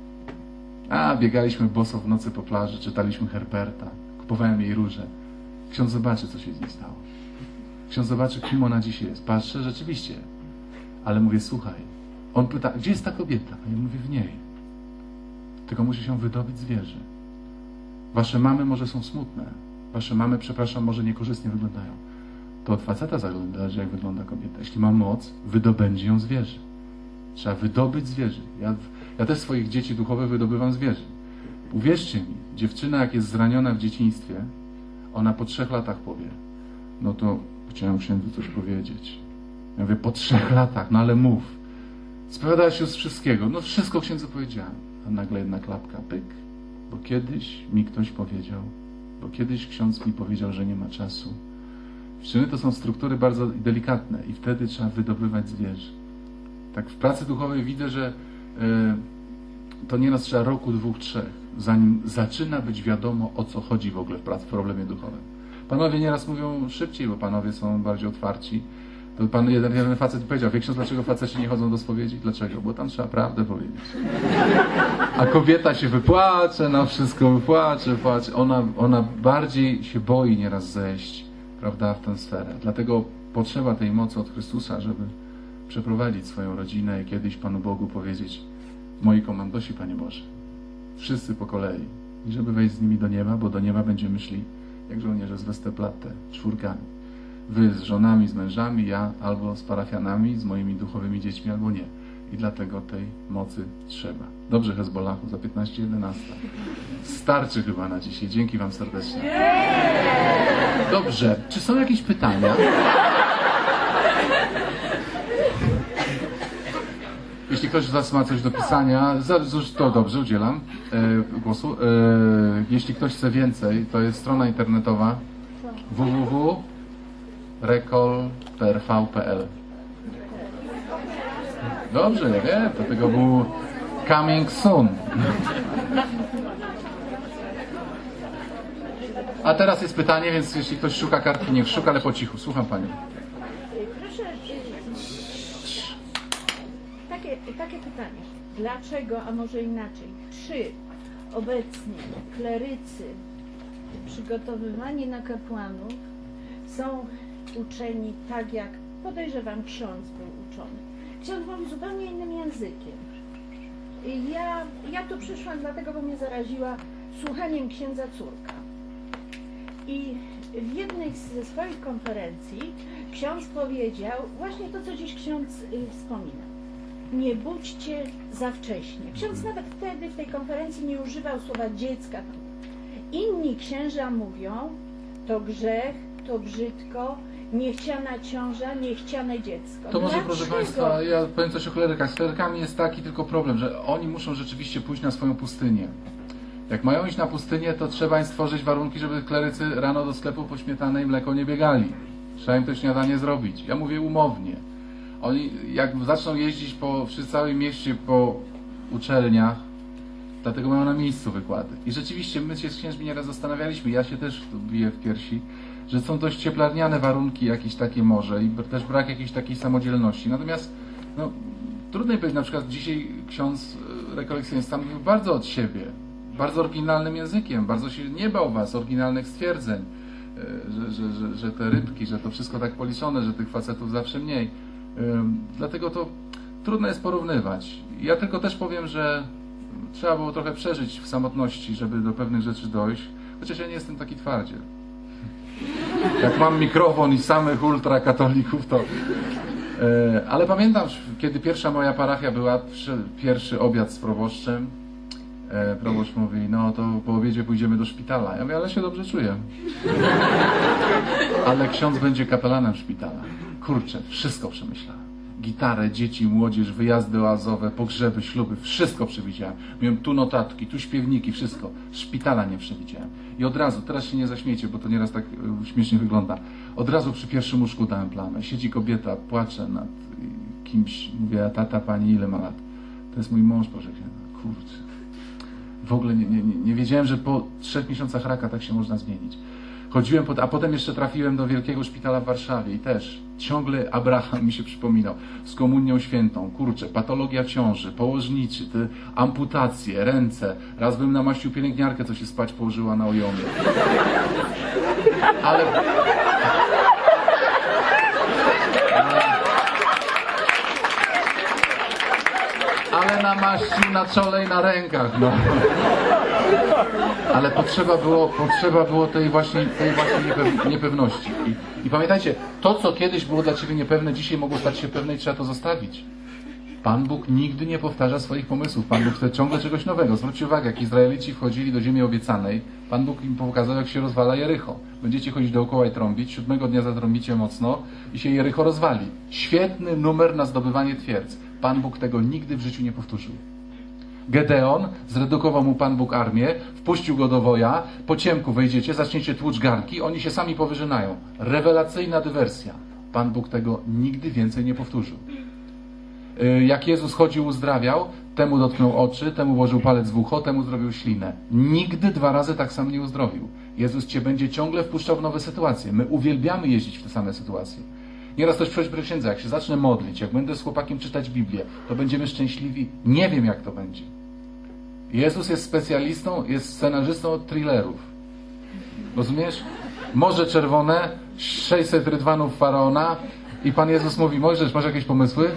A, biegaliśmy boso w nocy po plaży, czytaliśmy Herberta, kupowałem jej róże. Ksiądz zobaczy, co się z niej stało. Ksiądz zobaczy, kim ona dzisiaj jest. Patrzę, rzeczywiście. Ale mówię, słuchaj, on pyta, gdzie jest ta kobieta? A ja mówię, w niej. Tylko musi się wydobyć z wieży. Wasze mamy może są smutne. Wasze mamy, przepraszam, może niekorzystnie wyglądają. To od faceta zależy, jak wygląda kobieta. Jeśli ma moc, wydobędzie ją z wieży. Trzeba wydobyć z wieży. Ja też swoich dzieci duchowych wydobywam z wieży. Uwierzcie mi, dziewczyna jak jest zraniona w dzieciństwie, ona po 3 latach powie, no to chciałem księdzu coś powiedzieć. Ja mówię, po 3 latach, no ale mów. Spowiadałaś się z wszystkiego. No wszystko księdzu powiedziałem. A nagle jedna klapka, pyk. Bo kiedyś mi ktoś powiedział, bo kiedyś ksiądz mi powiedział, że nie ma czasu. Dziewczyny to są struktury bardzo delikatne i wtedy trzeba wydobywać z wieży. Tak w pracy duchowej widzę, że to nieraz trzeba roku, 2, 3, zanim zaczyna być wiadomo, o co chodzi w ogóle w problemie duchowym. Panowie nieraz mówią szybciej, bo panowie są bardziej otwarci. To jeden facet powiedział, wie ksiądz, dlaczego faceci nie chodzą do spowiedzi? Dlaczego? Bo tam trzeba prawdę powiedzieć. A kobieta się wypłacze, na wszystko wypłacze, płacze. Ona bardziej się boi nieraz zejść, prawda, w tę sferę. Dlatego potrzeba tej mocy od Chrystusa, żeby przeprowadzić swoją rodzinę i kiedyś Panu Bogu powiedzieć, moi komandosi, Panie Boże, wszyscy po kolei. I żeby wejść z nimi do nieba, bo do nieba będziemy szli jak żołnierze z Westerplatte, 4. Wy z żonami, z mężami, ja albo z parafianami, z moimi duchowymi dziećmi, albo nie. I dlatego tej mocy trzeba. Dobrze, Hezbollahu, za 15:11. Starczy chyba na dzisiaj. Dzięki Wam serdecznie. Dobrze, czy są jakieś pytania? Jeśli ktoś z Was ma coś do pisania, to dobrze, udzielam głosu. Jeśli ktoś chce więcej, to jest strona internetowa www.recall.pl. Dobrze, ja wiem, dlatego był coming soon. A teraz jest pytanie, więc jeśli ktoś szuka kartki, niech szuka, ale po cichu. Słucham Panią. Proszę, takie pytanie. Dlaczego, a może inaczej, czy obecnie klerycy przygotowywani na kapłanów są uczeni tak, jak podejrzewam ksiądz był uczony? Ksiądz mówi zupełnie innym językiem. I ja tu przyszłam dlatego, bo mnie zaraziła słuchaniem księdza córka. I w jednej ze swoich konferencji ksiądz powiedział właśnie to, co dziś ksiądz wspomina. Nie budźcie za wcześnie. Ksiądz nawet wtedy w tej konferencji nie używał słowa dziecka. Inni księża mówią, to grzech, to brzydko, niechciana ciąża, niechciane dziecko. To może, proszę Państwa, ja powiem coś o klerykach. Z klerykami jest taki tylko problem, że oni muszą rzeczywiście pójść na swoją pustynię. Jak mają iść na pustynię, to trzeba im stworzyć warunki, żeby klerycy rano do sklepu po śmietanę i mleko nie biegali. Trzeba im to śniadanie zrobić. Ja mówię umownie. Oni jak zaczną jeździć przy całym mieście po uczelniach, dlatego mają na miejscu wykłady. I rzeczywiście my się z księżmi nieraz zastanawialiśmy, ja się też biję w piersi, że są dość cieplarniane warunki jakieś takie może i też brak jakiejś takiej samodzielności. Natomiast no, trudno powiedzieć, na przykład dzisiaj ksiądz rekolekcjonista mówił bardzo od siebie, bardzo oryginalnym językiem, bardzo się nie bał was, oryginalnych stwierdzeń, że te rybki, że to wszystko tak policzone, że tych facetów zawsze mniej. Dlatego to trudno jest porównywać. Ja tylko też powiem, że trzeba było trochę przeżyć w samotności, żeby do pewnych rzeczy dojść, chociaż ja nie jestem taki twardziel. Jak mam mikrofon i samych ultrakatolików, to... Ale pamiętam, kiedy pierwsza moja parafia była, pierwszy obiad z proboszczem, proboszcz mówi, no to po obiedzie pójdziemy do szpitala. Ja mówię, ale się dobrze czuję. Ale ksiądz będzie kapelanem szpitala. Kurczę, wszystko przemyślałem. Gitarę, dzieci, młodzież, wyjazdy oazowe, pogrzeby, śluby, wszystko przewidziałem. Miałem tu notatki, tu śpiewniki, wszystko. Szpitala nie przewidziałem. I od razu, teraz się nie zaśmiecie, bo to nieraz tak śmiesznie wygląda. Od razu przy pierwszym łóżku dałem plamę. Siedzi kobieta, płacze nad kimś. Mówię, a tata, pani ile ma lat? To jest mój mąż pożegnany. Kurczę. W ogóle nie wiedziałem, że po 3 miesiącach raka tak się można zmienić. Chodziłem, a potem jeszcze trafiłem do wielkiego szpitala w Warszawie i też ciągle Abraham mi się przypominał z komunią świętą, kurczę, patologia ciąży, położniczy, te amputacje, ręce. Raz bym namaścił pielęgniarkę, co się spać położyła na ojomie. Ale namaścił na czole i na rękach, no. Ale potrzeba było tej właśnie niepewności. I pamiętajcie, to co kiedyś było dla ciebie niepewne, dzisiaj mogło stać się pewne i trzeba to zostawić. Pan Bóg nigdy nie powtarza swoich pomysłów. Pan Bóg chce ciągle czegoś nowego. Zwróćcie uwagę, jak Izraelici wchodzili do ziemi obiecanej, Pan Bóg im pokazał, jak się rozwala Jericho. Będziecie chodzić dookoła i trąbić, 7 dnia zatrąbicie mocno i się Jericho rozwali. Świetny numer na zdobywanie twierdz. Pan Bóg tego nigdy w życiu nie powtórzył. Gedeon, zredukował mu Pan Bóg armię, wpuścił go do woja, po ciemku wejdziecie, zaczniecie tłucz garnki, oni się sami powyżynają. Rewelacyjna dywersja. Pan Bóg tego nigdy więcej nie powtórzył. Jak Jezus chodził, uzdrawiał, temu dotknął oczy, temu włożył palec w ucho, temu zrobił ślinę. Nigdy 2 razy tak sam nie uzdrowił. Jezus cię będzie ciągle wpuszczał w nowe sytuacje. My uwielbiamy jeździć w te same sytuacje. Nieraz ktoś przychodzi do księdza, jak się zacznę modlić, jak będę z chłopakiem czytać Biblię, to będziemy szczęśliwi. Nie wiem, jak to będzie. Jezus jest specjalistą, jest scenarzystą od thrillerów. Rozumiesz? Morze Czerwone, 600 rydwanów Faraona i Pan Jezus mówi, Mojżesz, masz jakieś pomysły?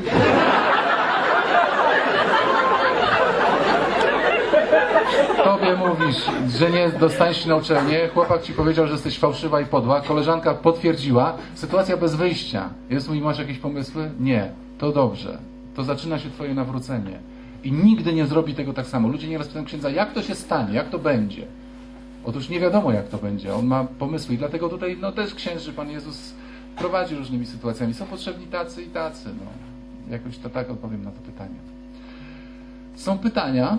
Tobie mówisz, że nie dostaniesz się na uczelnię, chłopak ci powiedział, że jesteś fałszywa i podła, koleżanka potwierdziła, sytuacja bez wyjścia. Jezus mówi, masz jakieś pomysły? Nie. To dobrze. To zaczyna się twoje nawrócenie. I nigdy nie zrobi tego tak samo. Ludzie nieraz pytają księdza, jak to się stanie, jak to będzie? Otóż nie wiadomo, jak to będzie. On ma pomysły i dlatego tutaj też księży Pan Jezus prowadzi różnymi sytuacjami. Są potrzebni tacy i tacy. Jakoś to tak odpowiem na to pytanie. Są pytania?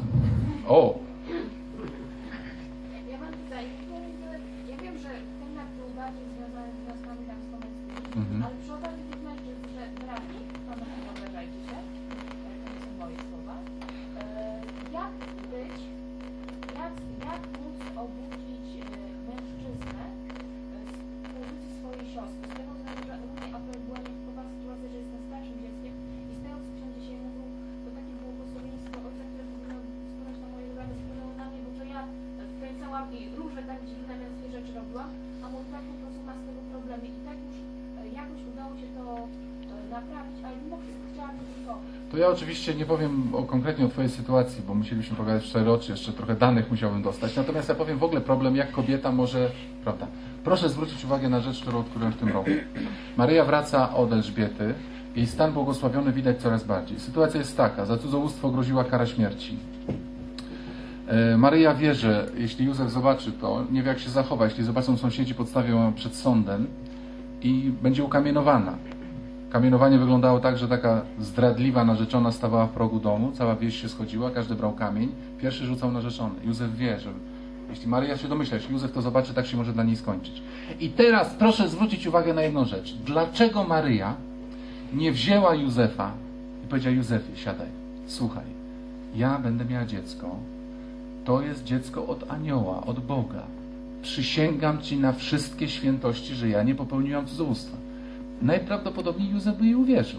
Ja mam tutaj, ja wiem, że temat był bardziej związany z wnioskami tam słownymi, ale przy okazji tych mężczyzn, że brani, panowie, nie obrażajcie się, to nie są moje słowa, jak być, jak móc obudzić mężczyznę z pozycji swojej siostry, z tego względu, że u mnie akurat była nietypowa sytuacja, że jestem starszym dzieckiem i z tego, co ksiądz dzisiaj mówił, to takie było posłowieństwo ojca, które powinno spłynąć na moje uwagę, spłynęło na mnie, bo to ja wkręcałam i różne tam dziwne męskie rzeczy robiła, a mój brat po prostu ma z tego problemy i tak już jakoś udało się to naprawić, ale mimo wszystko chciałabym tylko... To ja oczywiście nie powiem konkretnie o twojej sytuacji, bo musieliśmy pogadać w 4 oczy, jeszcze trochę danych musiałbym dostać. Natomiast ja powiem w ogóle problem, jak kobieta może... Prawda? Proszę zwrócić uwagę na rzecz, którą odkryłem w tym roku. Maryja wraca od Elżbiety, jej stan błogosławiony widać coraz bardziej. Sytuacja jest taka, za cudzołóstwo groziła kara śmierci. Maryja wie, że jeśli Józef zobaczy to, nie wie jak się zachowa. Jeśli zobaczą sąsiedzi, podstawią ją przed sądem i będzie ukamienowana. Kamienowanie wyglądało tak, że taka zdradliwa narzeczona stawała w progu domu, cała wieś się schodziła, każdy brał kamień, pierwszy rzucał narzeczony. Józef wie, że jeśli Maryja się domyśla, jeśli Józef to zobaczy, tak się może dla niej skończyć. I teraz proszę zwrócić uwagę na jedną rzecz. Dlaczego Maryja nie wzięła Józefa i powiedziała: Józefie, siadaj, słuchaj, ja będę miała dziecko, to jest dziecko od anioła, od Boga. Przysięgam Ci na wszystkie świętości, że ja nie popełniłam cudzołóstwa. Najprawdopodobniej Józef by jej uwierzył.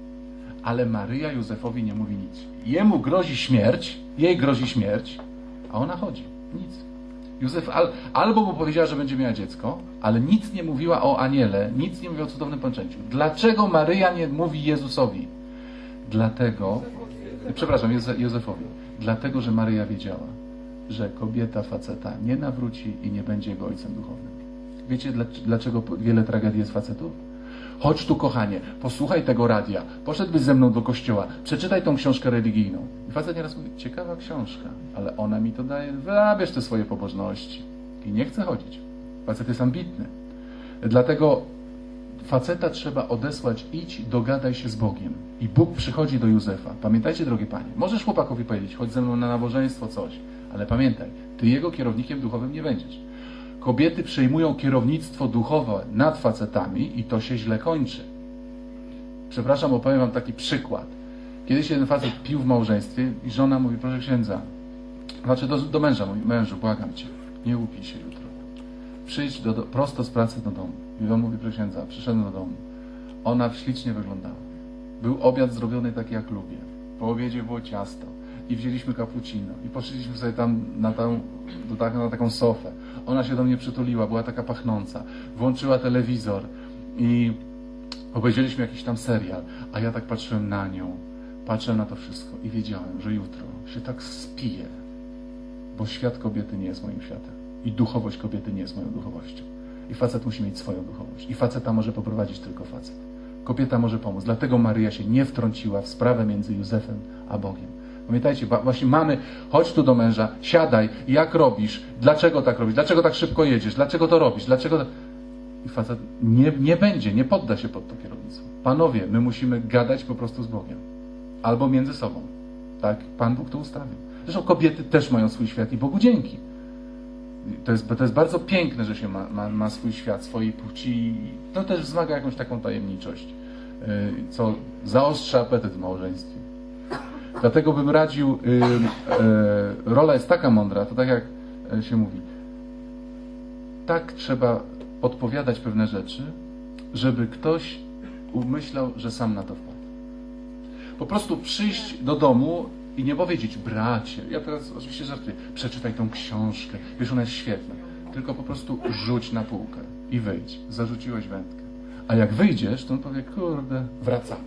Ale Maryja Józefowi nie mówi nic. Jemu grozi śmierć, jej grozi śmierć, a ona chodzi. Nic. Józef albo mu powiedziała, że będzie miała dziecko, ale nic nie mówiła o aniele, nic nie mówiła o cudownym poczęciu. Dlaczego Maryja nie mówi Jezusowi? Dlatego, przepraszam, Józefowi. Dlatego, że Maryja wiedziała, że kobieta faceta nie nawróci i nie będzie jego ojcem duchownym. Wiecie, dlaczego wiele tragedii jest facetów? Chodź tu, kochanie, posłuchaj tego radia, poszedłbyś ze mną do kościoła, przeczytaj tą książkę religijną. I facet nieraz mówi: ciekawa książka, ale ona mi to daje, wybierz te swoje pobożności. I nie chce chodzić. Facet jest ambitny. Dlatego faceta trzeba odesłać: idź, dogadaj się z Bogiem. I Bóg przychodzi do Józefa. Pamiętajcie, drogie panie, możesz chłopakowi powiedzieć: chodź ze mną na nabożeństwo, coś, ale pamiętaj, ty jego kierownikiem duchowym nie będziesz. Kobiety przejmują kierownictwo duchowe nad facetami i to się źle kończy. Przepraszam, opowiem wam taki przykład. Kiedyś jeden facet pił w małżeństwie i żona mówi: proszę księdza, znaczy do męża mówi: mężu, błagam cię, nie upij się jutro. Przyjdź prosto z pracy do domu. I on mówi: proszę księdza, przyszedłem do domu. Ona ślicznie wyglądała. Był obiad zrobiony taki, jak lubię. Po obiedzie było ciasto. I wzięliśmy cappuccino. I poszliśmy sobie tam na taką sofę. Ona się do mnie przytuliła, była taka pachnąca. Włączyła telewizor i obejrzeliśmy jakiś tam serial. A ja tak patrzyłem na nią, patrzyłem na to wszystko i wiedziałem, że jutro się tak spiję. Bo świat kobiety nie jest moim światem. I duchowość kobiety nie jest moją duchowością. I facet musi mieć swoją duchowość. I faceta może poprowadzić tylko facet. Kobieta może pomóc. Dlatego Maryja się nie wtrąciła w sprawę między Józefem a Bogiem. Pamiętajcie, właśnie mamy: chodź tu do męża, siadaj, jak robisz, dlaczego tak robisz, dlaczego tak szybko jedziesz, dlaczego to robisz, dlaczego... I facet nie podda się pod to kierownictwo. Panowie, my musimy gadać po prostu z Bogiem. Albo między sobą. Tak? Pan Bóg to ustawił. Zresztą kobiety też mają swój świat i Bogu dzięki. To jest bardzo piękne, że się ma swój świat, swojej płci. I to też wzmaga jakąś taką tajemniczość, co zaostrza apetyt w małżeństwie. Dlatego bym radził, rola jest taka mądra, to tak jak się mówi, tak trzeba podpowiadać pewne rzeczy, żeby ktoś umyślał, że sam na to wpadł. Po prostu przyjść do domu i nie powiedzieć: bracie, ja teraz oczywiście żartuję, przeczytaj tą książkę, wiesz, ona jest świetna, tylko po prostu rzuć na półkę i wyjdź. Zarzuciłeś wędkę. A jak wyjdziesz, to on powie: kurde, wraca.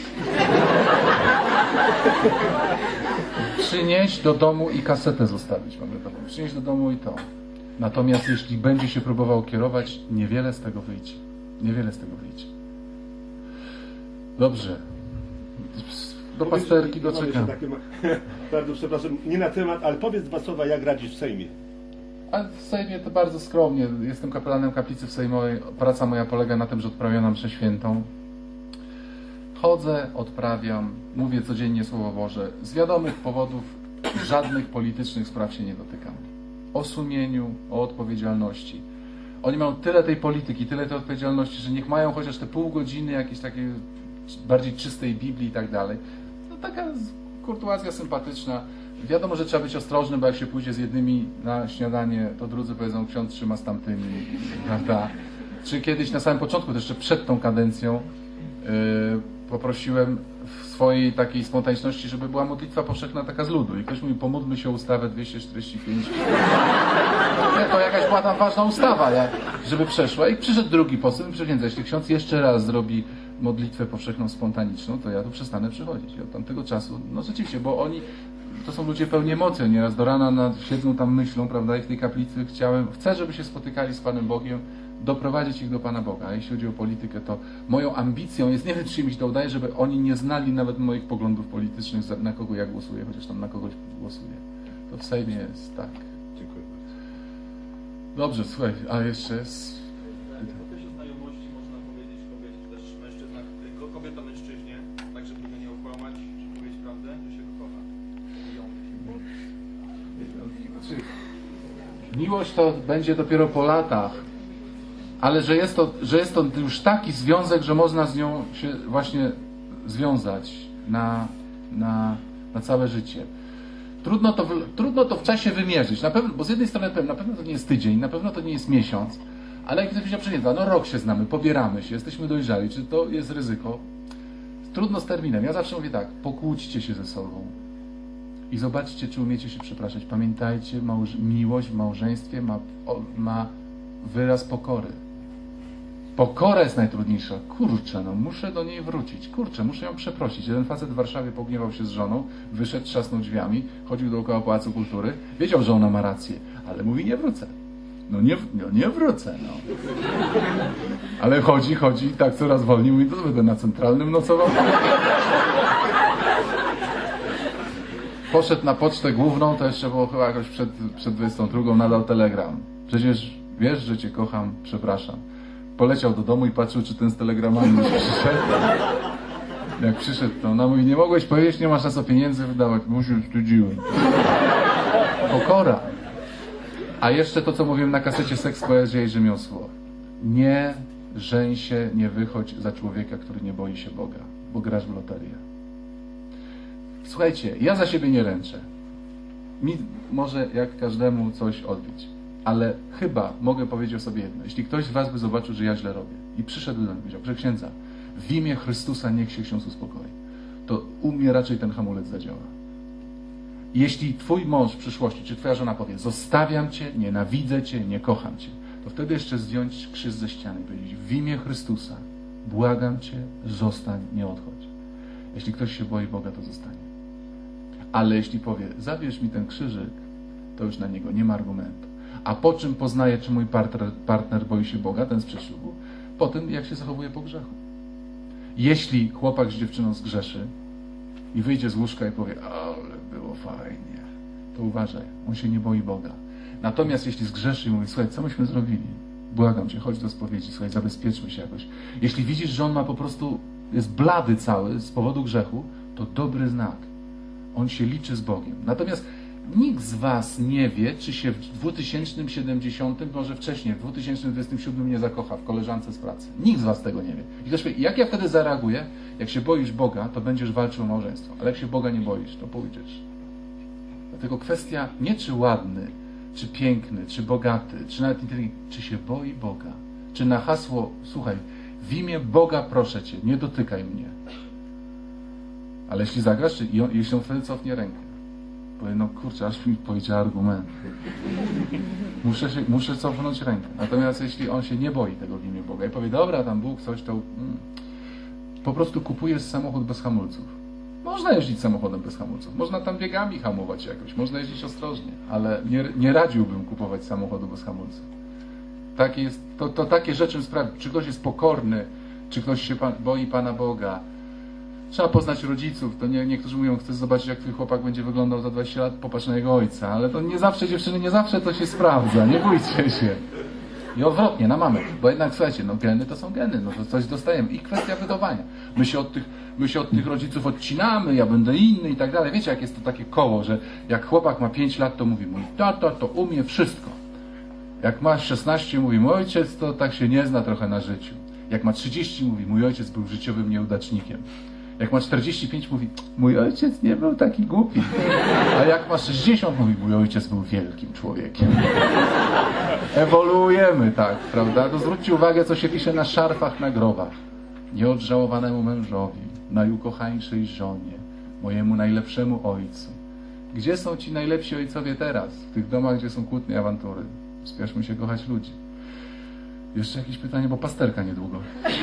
Przynieść do domu i kasetę zostawić. Przynieść do domu i to. Natomiast jeśli będzie się próbował kierować, niewiele z tego wyjdzie. Niewiele z tego wyjdzie. Dobrze. Do pasterki doczekam. Bardzo przepraszam, nie na temat, ale powiedz dwa słowa, jak radzisz w Sejmie. A w Sejmie to bardzo skromnie. Jestem kapelanem kaplicy w Sejmowej. Praca moja polega na tym, że odprawiam na mszę świętą. Chodzę, odprawiam, mówię codziennie Słowo Boże. Z wiadomych powodów żadnych politycznych spraw się nie dotykam. O sumieniu, o odpowiedzialności. Oni mają tyle tej polityki, tyle tej odpowiedzialności, że niech mają chociaż te pół godziny jakiejś takiej bardziej czystej Biblii i tak dalej. No taka kurtuazja sympatyczna. Wiadomo, że trzeba być ostrożnym, bo jak się pójdzie z jednymi na śniadanie, to drudzy powiedzą: ksiądz trzyma z tamtymi, prawda? Czy kiedyś na samym początku, też jeszcze przed tą kadencją, poprosiłem w swojej takiej spontaniczności, żeby była modlitwa powszechna taka z ludu. I ktoś mówi: pomódlmy się o ustawę 245. To jakaś była tam ważna ustawa, żeby przeszła. I przyszedł drugi poseł i przysiędza: jeśli ksiądz jeszcze raz zrobi modlitwę powszechną spontaniczną, to ja tu przestanę przychodzić. I od tamtego czasu, no rzeczywiście, bo oni, to są ludzie pełni emocji, nieraz do rana siedzą tam, myślą, prawda, i w tej kaplicy chcę, żeby się spotykali z Panem Bogiem, doprowadzić ich do Pana Boga. A jeśli chodzi o politykę, to moją ambicją jest, nie wiem, czy mi się to udaje, żeby oni nie znali nawet moich poglądów politycznych, na kogo ja głosuję, chociaż tam na kogoś głosuję. To w Sejmie jest tak. Dziękuję bardzo. Dobrze, słuchaj, a jeszcze jest... W okresie znajomości można powiedzieć kobiecie, czy też mężczyzna, kobieta mężczyźnie, tak żeby go nie okłamać, żeby powiedzieć prawdę, że się go kocha. Miłość to będzie dopiero po latach, ale że jest to już taki związek, że można z nią się właśnie związać na całe życie. Trudno to w czasie wymierzyć, na pewno, bo z jednej strony na pewno to nie jest tydzień, na pewno to nie jest miesiąc, ale jak ktoś powiedział, że nie, no rok się znamy, pobieramy się, jesteśmy dojrzali, czy to jest ryzyko? Trudno z terminem. Ja zawsze mówię tak, pokłóćcie się ze sobą i zobaczcie, czy umiecie się przepraszać. Pamiętajcie, miłość w małżeństwie ma wyraz pokory. Pokora jest najtrudniejsza. Kurczę, no muszę do niej wrócić. Kurczę, muszę ją przeprosić. Jeden facet w Warszawie pogniewał się z żoną, wyszedł, trzasnął drzwiami, chodził dookoła Pałacu Kultury, wiedział, że ona ma rację, ale mówi, nie wrócę. No nie wrócę, no. Ale chodzi i tak coraz wolniej, mówi, to będę na Centralnym nocował. Poszedł na pocztę główną, to jeszcze było chyba jakoś przed 22, nadał telegram. Przecież wiesz, że cię kocham, przepraszam. Poleciał do domu i patrzył, czy ten z telegramami już przyszedł. Jak przyszedł, to ona mówi, nie mogłeś powiedzieć, nie masz na co pieniędzy wydawać. Musisz, wstydziłem. Pokora. A jeszcze to, co mówiłem na kasecie Seks, Poezja i Rzemiosło. Nie żeń się, nie wychodź za człowieka, który nie boi się Boga, bo grasz w loterię. Słuchajcie, ja za siebie nie ręczę. Mi może jak każdemu coś odbić. Ale chyba mogę powiedzieć o sobie jedno. Jeśli ktoś z was by zobaczył, że ja źle robię i przyszedł do mnie i powiedział, że księdza, w imię Chrystusa niech się ksiądz uspokoi, to u mnie raczej ten hamulec zadziała. Jeśli twój mąż w przyszłości, czy twoja żona powie, zostawiam cię, nienawidzę cię, nie kocham cię, to wtedy jeszcze zdjąć krzyż ze ściany i powiedzieć, w imię Chrystusa błagam cię, zostań, nie odchodź. Jeśli ktoś się boi Boga, to zostanie. Ale jeśli powie, zabierz mi ten krzyżyk, to już na niego nie ma argumentu. A po czym poznaję, czy mój partner boi się Boga, ten z prześlubu? Po tym, jak się zachowuje po grzechu. Jeśli chłopak z dziewczyną zgrzeszy i wyjdzie z łóżka i powie, ale było fajnie, to uważaj, on się nie boi Boga. Natomiast jeśli zgrzeszy i mówi, słuchaj, co myśmy zrobili? Błagam cię, chodź do spowiedzi, słuchaj, zabezpieczmy się jakoś. Jeśli widzisz, że on ma po prostu, jest blady cały z powodu grzechu, to dobry znak. On się liczy z Bogiem. Natomiast nikt z was nie wie, czy się w 2070, może wcześniej, w 2027 nie zakocha w koleżance z pracy. Nikt z was tego nie wie. I ktoś powie, jak ja wtedy zareaguję? Jak się boisz Boga, to będziesz walczył o małżeństwo. Ale jak się Boga nie boisz, to pójdziesz. Dlatego kwestia nie czy ładny, czy piękny, czy bogaty, czy nawet inteligentny, czy się boi Boga. Czy na hasło, słuchaj, w imię Boga proszę cię, nie dotykaj mnie. Ale jeśli zagrasz, jeśli on wtedy cofnie rękę, powie, no kurczę, aż mi powiedział argument. Muszę cofnąć rękę. Natomiast jeśli on się nie boi tego w imię Boga i powie, dobra, tam Bóg coś, to po prostu kupujesz samochód bez hamulców. Można jeździć samochodem bez hamulców. Można tam biegami hamować jakoś. Można jeździć ostrożnie. Ale nie radziłbym kupować samochodu bez hamulców. To takie rzeczy sprawi. Czy ktoś jest pokorny, czy ktoś się boi Pana Boga. Trzeba poznać rodziców. To niektórzy mówią, chcesz zobaczyć, jak twój chłopak będzie wyglądał za 20 lat, popatrz na jego ojca. Ale to nie zawsze, dziewczyny, nie zawsze to się sprawdza. Nie bójcie się. I odwrotnie, na mamy. Bo jednak, słuchajcie, no geny to są geny. No to coś dostajemy. I kwestia wychowania. My się od tych rodziców odcinamy, ja będę inny i tak dalej. Wiecie, jak jest to takie koło, że jak chłopak ma 5 lat, to mówi, mój tata to umie wszystko. Jak ma 16, mówi, mój ojciec to tak się nie zna trochę na życiu. Jak ma 30, mówi, mój ojciec był życiowym nieudacznikiem. Jak ma 45, mówi, mój ojciec nie był taki głupi. A jak ma 60, mówi, mój ojciec był wielkim człowiekiem. Ewoluujemy, tak, prawda? To zwróćcie uwagę, co się pisze na szarfach na grobach. Nieodżałowanemu mężowi, najukochańszej żonie, mojemu najlepszemu ojcu. Gdzie są ci najlepsi ojcowie teraz? W tych domach, gdzie są kłótnie, awantury. Spieszmy się kochać ludzi. Jeszcze jakieś pytanie, bo pasterka niedługo.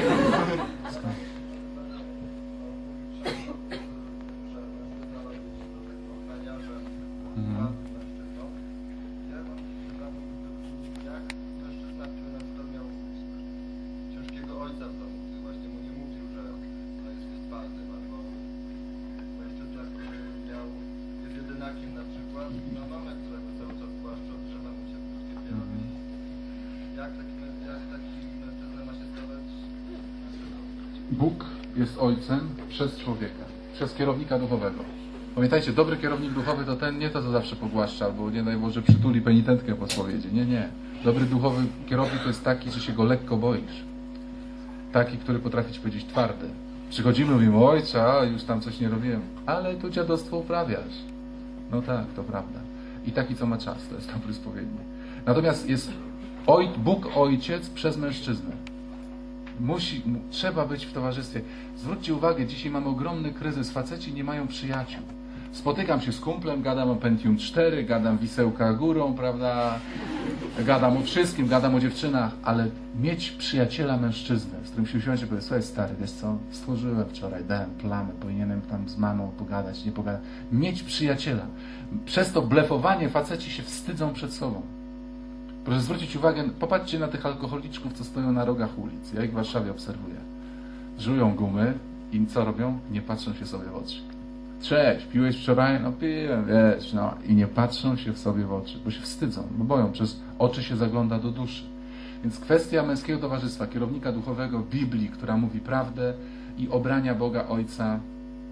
Bóg jest ojcem przez człowieka, przez kierownika duchowego. Pamiętajcie, dobry kierownik duchowy to ten, nie to, co zawsze pogłaszcza, albo nie daj Boże przytuli penitentkę po spowiedzi. Nie, nie. Dobry duchowy kierownik to jest taki, że się go lekko boisz. Taki, który potrafi ci powiedzieć twardy. Przychodzimy, mówimy, ojca, już tam coś nie robiłem. Ale tu dziadostwo uprawiasz. No tak, to prawda. I taki, co ma czas, to jest dobry spowiednik. Natomiast jest Bóg Ojciec przez mężczyznę. Trzeba być w towarzystwie. Zwróćcie uwagę, dzisiaj mamy ogromny kryzys. Faceci nie mają przyjaciół. Spotykam się z kumplem, gadam o Pentium 4, gadam wisełka górą, prawda? Gadam o wszystkim, gadam o dziewczynach, ale mieć przyjaciela mężczyznę, z którym się usiąść i powiedzieć, słuchaj stary, wiesz co, stworzyłem wczoraj, dałem plamę, powinienem tam z mamą pogadać, nie pogadać. Mieć przyjaciela. Przez to blefowanie faceci się wstydzą przed sobą. Proszę zwrócić uwagę, popatrzcie na tych alkoholiczków, co stoją na rogach ulic. Ja ich w Warszawie obserwuję. Żują gumy i co robią? Nie patrzą się sobie w oczy. Cześć, piłeś wczoraj? No piłem, wiesz, no. I nie patrzą się w sobie w oczy, bo się wstydzą, bo boją. Przez oczy się zagląda do duszy. Więc kwestia męskiego towarzystwa, kierownika duchowego Biblii, która mówi prawdę i obrania Boga Ojca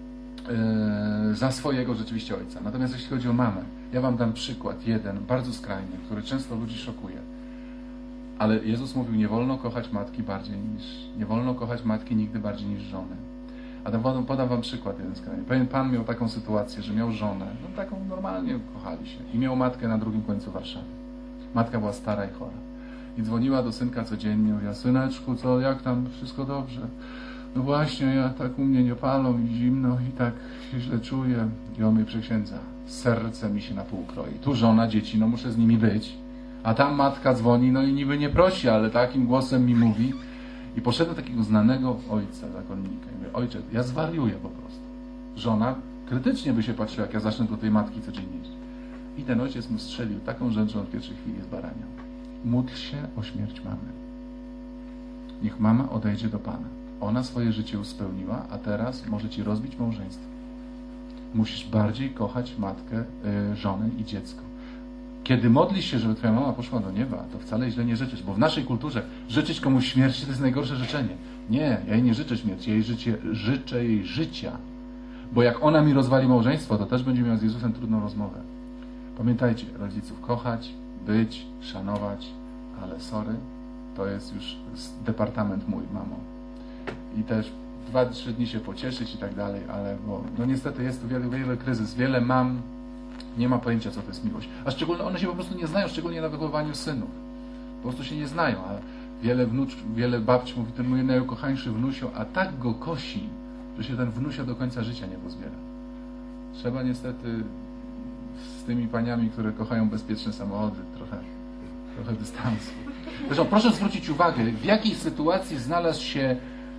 za swojego rzeczywiście Ojca. Natomiast jeśli chodzi o mamę, ja wam dam przykład, jeden, bardzo skrajny, który często ludzi szokuje. Ale Jezus mówił, nie wolno kochać matki nie wolno kochać matki nigdy bardziej niż żony. A podam wam przykład jeden skrajny. Pewien pan miał taką sytuację, że miał żonę, no taką normalnie kochali się. I miał matkę na drugim końcu Warszawy. Matka była stara i chora. I dzwoniła do synka codziennie, mówiła, syneczku, co, jak tam, wszystko dobrze? No właśnie, ja tak u mnie nie palą i zimno i tak się źle czuję. I on mnie przyksiędza. Serce mi się na pół kroi. Tu żona, dzieci, no muszę z nimi być. A tam matka dzwoni, no i niby nie prosi, ale takim głosem mi mówi. I poszedłem do takiego znanego ojca, zakonnika. I mówię, ojcze, ja zwariuję po prostu. Żona krytycznie by się patrzyła, jak ja zacznę do tej matki codziennie iść. I ten ojciec mu strzelił taką rzecz, że on w pierwszej chwili zbaraniał. Módl się o śmierć mamy. Niech mama odejdzie do Pana. Ona swoje życie już spełniła, a teraz może ci rozbić małżeństwo. Musisz bardziej kochać matkę, żonę i dziecko. Kiedy modlisz się, żeby twoja mama poszła do nieba, to wcale źle nie życzysz, bo w naszej kulturze życzyć komuś śmierci to jest najgorsze życzenie. Nie, ja jej nie życzę śmierci, życzę jej życia. Bo jak ona mi rozwali małżeństwo, to też będzie miała z Jezusem trudną rozmowę. Pamiętajcie, rodziców kochać, być, szanować, ale sorry, to jest już departament mój, mamo. I też 2-3 dni się pocieszyć i tak dalej, ale bo no niestety jest tu wiele kryzys, wiele mam nie ma pojęcia, co to jest miłość. A szczególnie one się po prostu nie znają, szczególnie na wychowaniu synów. Po prostu się nie znają, a wiele babci mówi, ten mój najukochańszy wnusio, a tak go kosi, że się ten wnusio do końca życia nie pozbiera. Trzeba niestety z tymi paniami, które kochają bezpieczne samochody, trochę dystansu. Zresztą proszę zwrócić uwagę, w jakiej sytuacji znalazł się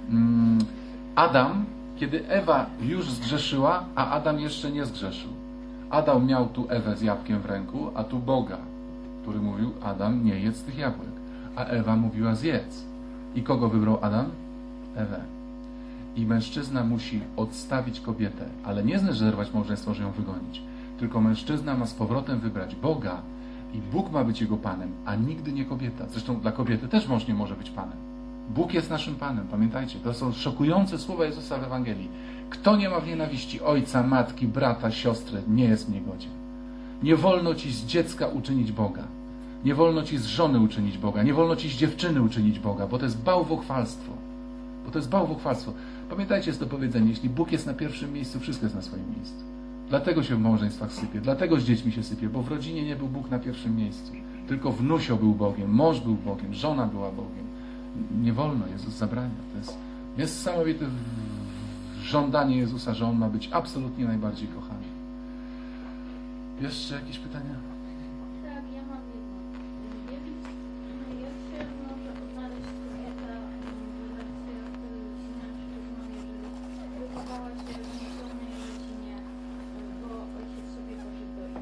Adam, kiedy Ewa już zgrzeszyła, a Adam jeszcze nie zgrzeszył. Adam miał tu Ewę z jabłkiem w ręku, a tu Boga, który mówił, Adam, nie jedz tych jabłek. A Ewa mówiła, zjedz. I kogo wybrał Adam? Ewę. I mężczyzna musi odstawić kobietę, ale nie znaczy zerwać małżeństwo, że ją wygonić. Tylko mężczyzna ma z powrotem wybrać Boga i Bóg ma być jego Panem, a nigdy nie kobieta. Zresztą dla kobiety też mąż nie może być Panem. Bóg jest naszym Panem, pamiętajcie, to są szokujące słowa Jezusa w Ewangelii. Kto nie ma w nienawiści ojca, matki, brata, siostry, nie jest w niegodzie. Nie wolno ci z dziecka uczynić Boga. Nie wolno ci z żony uczynić Boga. Nie wolno ci z dziewczyny uczynić Boga, bo to jest bałwochwalstwo. Pamiętajcie, jest to powiedzenie, jeśli Bóg jest na pierwszym miejscu, wszystko jest na swoim miejscu. Dlatego się w małżeństwach sypie, dlatego z dziećmi się sypie, bo w rodzinie nie był Bóg na pierwszym miejscu. Tylko wnusio był Bogiem, mąż był Bogiem, żona była Bogiem. Nie wolno, Jezus zabrania. To jest niesamowite żądanie Jezusa, że On ma być absolutnie najbardziej kochany. Jeszcze jakieś pytania? Tak, ja mam jedno. Jak się może odnaleźć kobieta w relacjach z mężczyzną, jeżeli wychowała się w niepełnej rodzinie, bo ojciec sobie poszedł.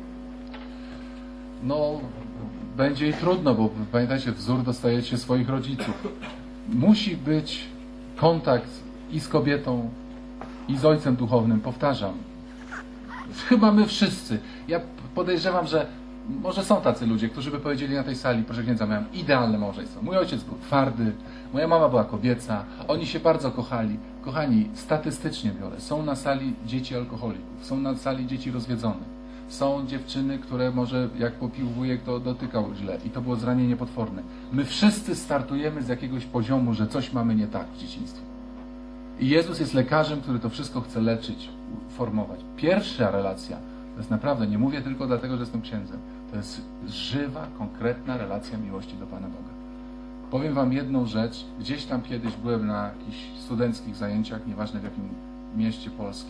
No, będzie jej trudno, bo pamiętajcie, wzór dostajecie swoich rodziców. Musi być kontakt i z kobietą, i z ojcem duchownym, powtarzam. Chyba my wszyscy. Ja podejrzewam, że może są tacy ludzie, którzy by powiedzieli na tej sali, proszę księdza, miałem idealne małżeństwo. Mój ojciec był twardy, moja mama była kobieca, oni się bardzo kochali. Kochani, statystycznie biorę, są na sali dzieci alkoholików, są na sali dzieci rozwiedzonych. Są dziewczyny, które może jak popił wujek, to dotykał źle i to było zranienie potworne. My wszyscy startujemy z jakiegoś poziomu, że coś mamy nie tak w dzieciństwie. I Jezus jest lekarzem, który to wszystko chce leczyć, formować. Pierwsza relacja, to jest naprawdę, nie mówię tylko dlatego, że jestem księdzem, to jest żywa, konkretna relacja miłości do Pana Boga. Powiem wam jedną rzecz, gdzieś tam kiedyś byłem na jakichś studenckich zajęciach, nieważne w jakim mieście Polski,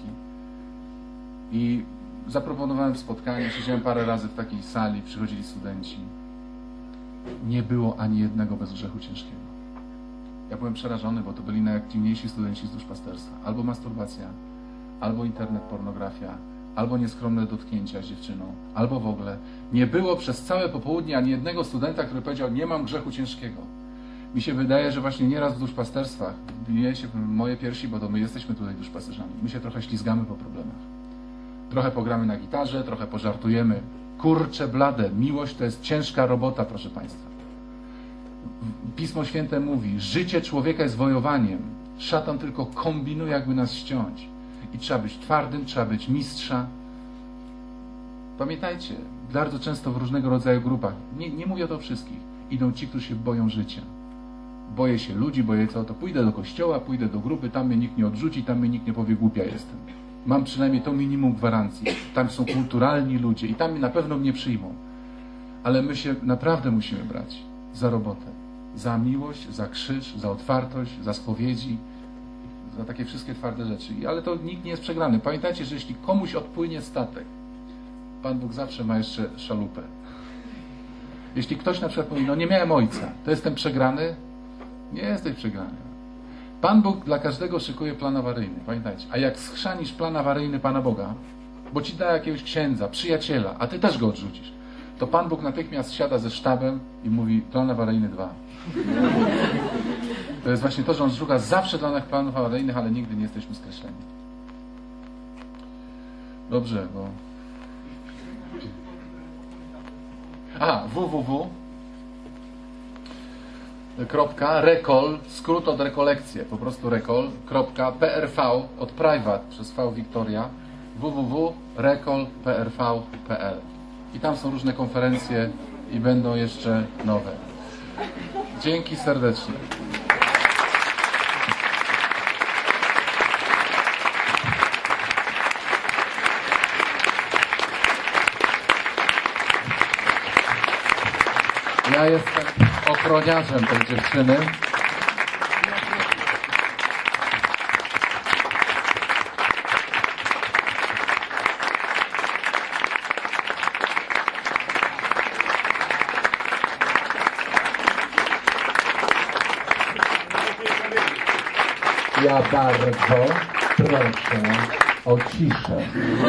i zaproponowałem spotkanie, siedziałem parę razy w takiej sali, przychodzili studenci. Nie było ani jednego bez grzechu ciężkiego. Ja byłem przerażony, bo to byli najaktivniejsi studenci z duszpasterstwa. Albo masturbacja, albo internet, pornografia, albo nieskromne dotknięcia z dziewczyną, albo w ogóle. Nie było przez całe popołudnie ani jednego studenta, który powiedział, nie mam grzechu ciężkiego. Mi się wydaje, że właśnie nieraz w duszpasterstwach bije się moje piersi, bo to my jesteśmy tutaj duszpasterzami. My się trochę ślizgamy po problemach. Trochę pogramy na gitarze, trochę pożartujemy. Kurcze blade, miłość to jest ciężka robota, proszę Państwa. Pismo Święte mówi, życie człowieka jest wojowaniem. Szatan tylko kombinuje, jakby nas ściąć. I trzeba być twardym, trzeba być mistrza. Pamiętajcie, bardzo często w różnego rodzaju grupach, nie mówię o wszystkich, idą ci, którzy się boją życia. Boję się ludzi, boję co, to pójdę do kościoła, pójdę do grupy, tam mnie nikt nie odrzuci, tam mnie nikt nie powie, głupia jestem. Mam przynajmniej to minimum gwarancji. Tam są kulturalni ludzie i tam na pewno mnie przyjmą. Ale my się naprawdę musimy brać za robotę. Za miłość, za krzyż, za otwartość, za spowiedzi, za takie wszystkie twarde rzeczy. Ale to nikt nie jest przegrany. Pamiętajcie, że jeśli komuś odpłynie statek, Pan Bóg zawsze ma jeszcze szalupę. Jeśli ktoś na przykład mówi, no nie miałem ojca, to jestem przegrany? Nie jesteś przegrany. Pan Bóg dla każdego szykuje plan awaryjny, pamiętajcie. A jak schrzanisz plan awaryjny Pana Boga, bo ci da jakiegoś księdza, przyjaciela, a ty też go odrzucisz, to Pan Bóg natychmiast siada ze sztabem i mówi, plan awaryjny 2. To jest właśnie to, że On szuka zawsze dla nas planów awaryjnych, ale nigdy nie jesteśmy skreśleni. Dobrze, bo... www.recol, skrót od rekolekcje, po prostu recol.prv od private przez V Wiktoria, www.recol.prv.pl i tam są różne konferencje i będą jeszcze nowe. Dzięki serdecznie. Ja jestem ochroniarzem tej dziewczyny. Ja bardzo proszę o ciszę.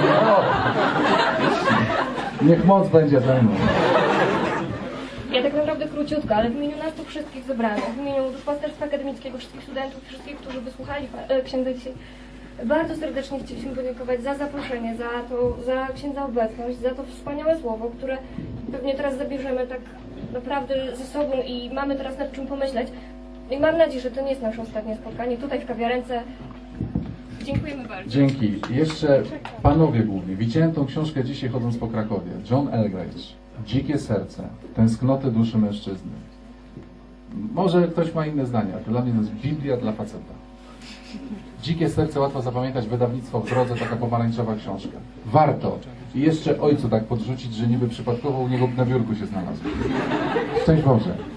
Niech moc będzie ze mną. Ja tak naprawdę króciutko, ale w imieniu nas tu wszystkich zebranych, w imieniu Duszpasterstwa Akademickiego, wszystkich studentów, wszystkich, którzy wysłuchali księdza dzisiaj, bardzo serdecznie chcieliśmy podziękować za zaproszenie, za księdza obecność, za to wspaniałe słowo, które pewnie teraz zabierzemy tak naprawdę ze sobą i mamy teraz nad czym pomyśleć. I mam nadzieję, że to nie jest nasze ostatnie spotkanie tutaj w kawiarence. Dziękujemy bardzo. Dzięki. Jeszcze panowie głównie. Widziałem tą książkę dzisiaj chodząc po Krakowie. John Eldredge. Dzikie serce. Tęsknoty duszy mężczyzny. Może ktoś ma inne zdania. Dla mnie to jest Biblia dla faceta. Dzikie serce łatwo zapamiętać. Wydawnictwo w drodze. Taka pomarańczowa książka. Warto. I jeszcze ojcu tak podrzucić, że niby przypadkowo u niego na biurku się znalazł. Szczęść Boże.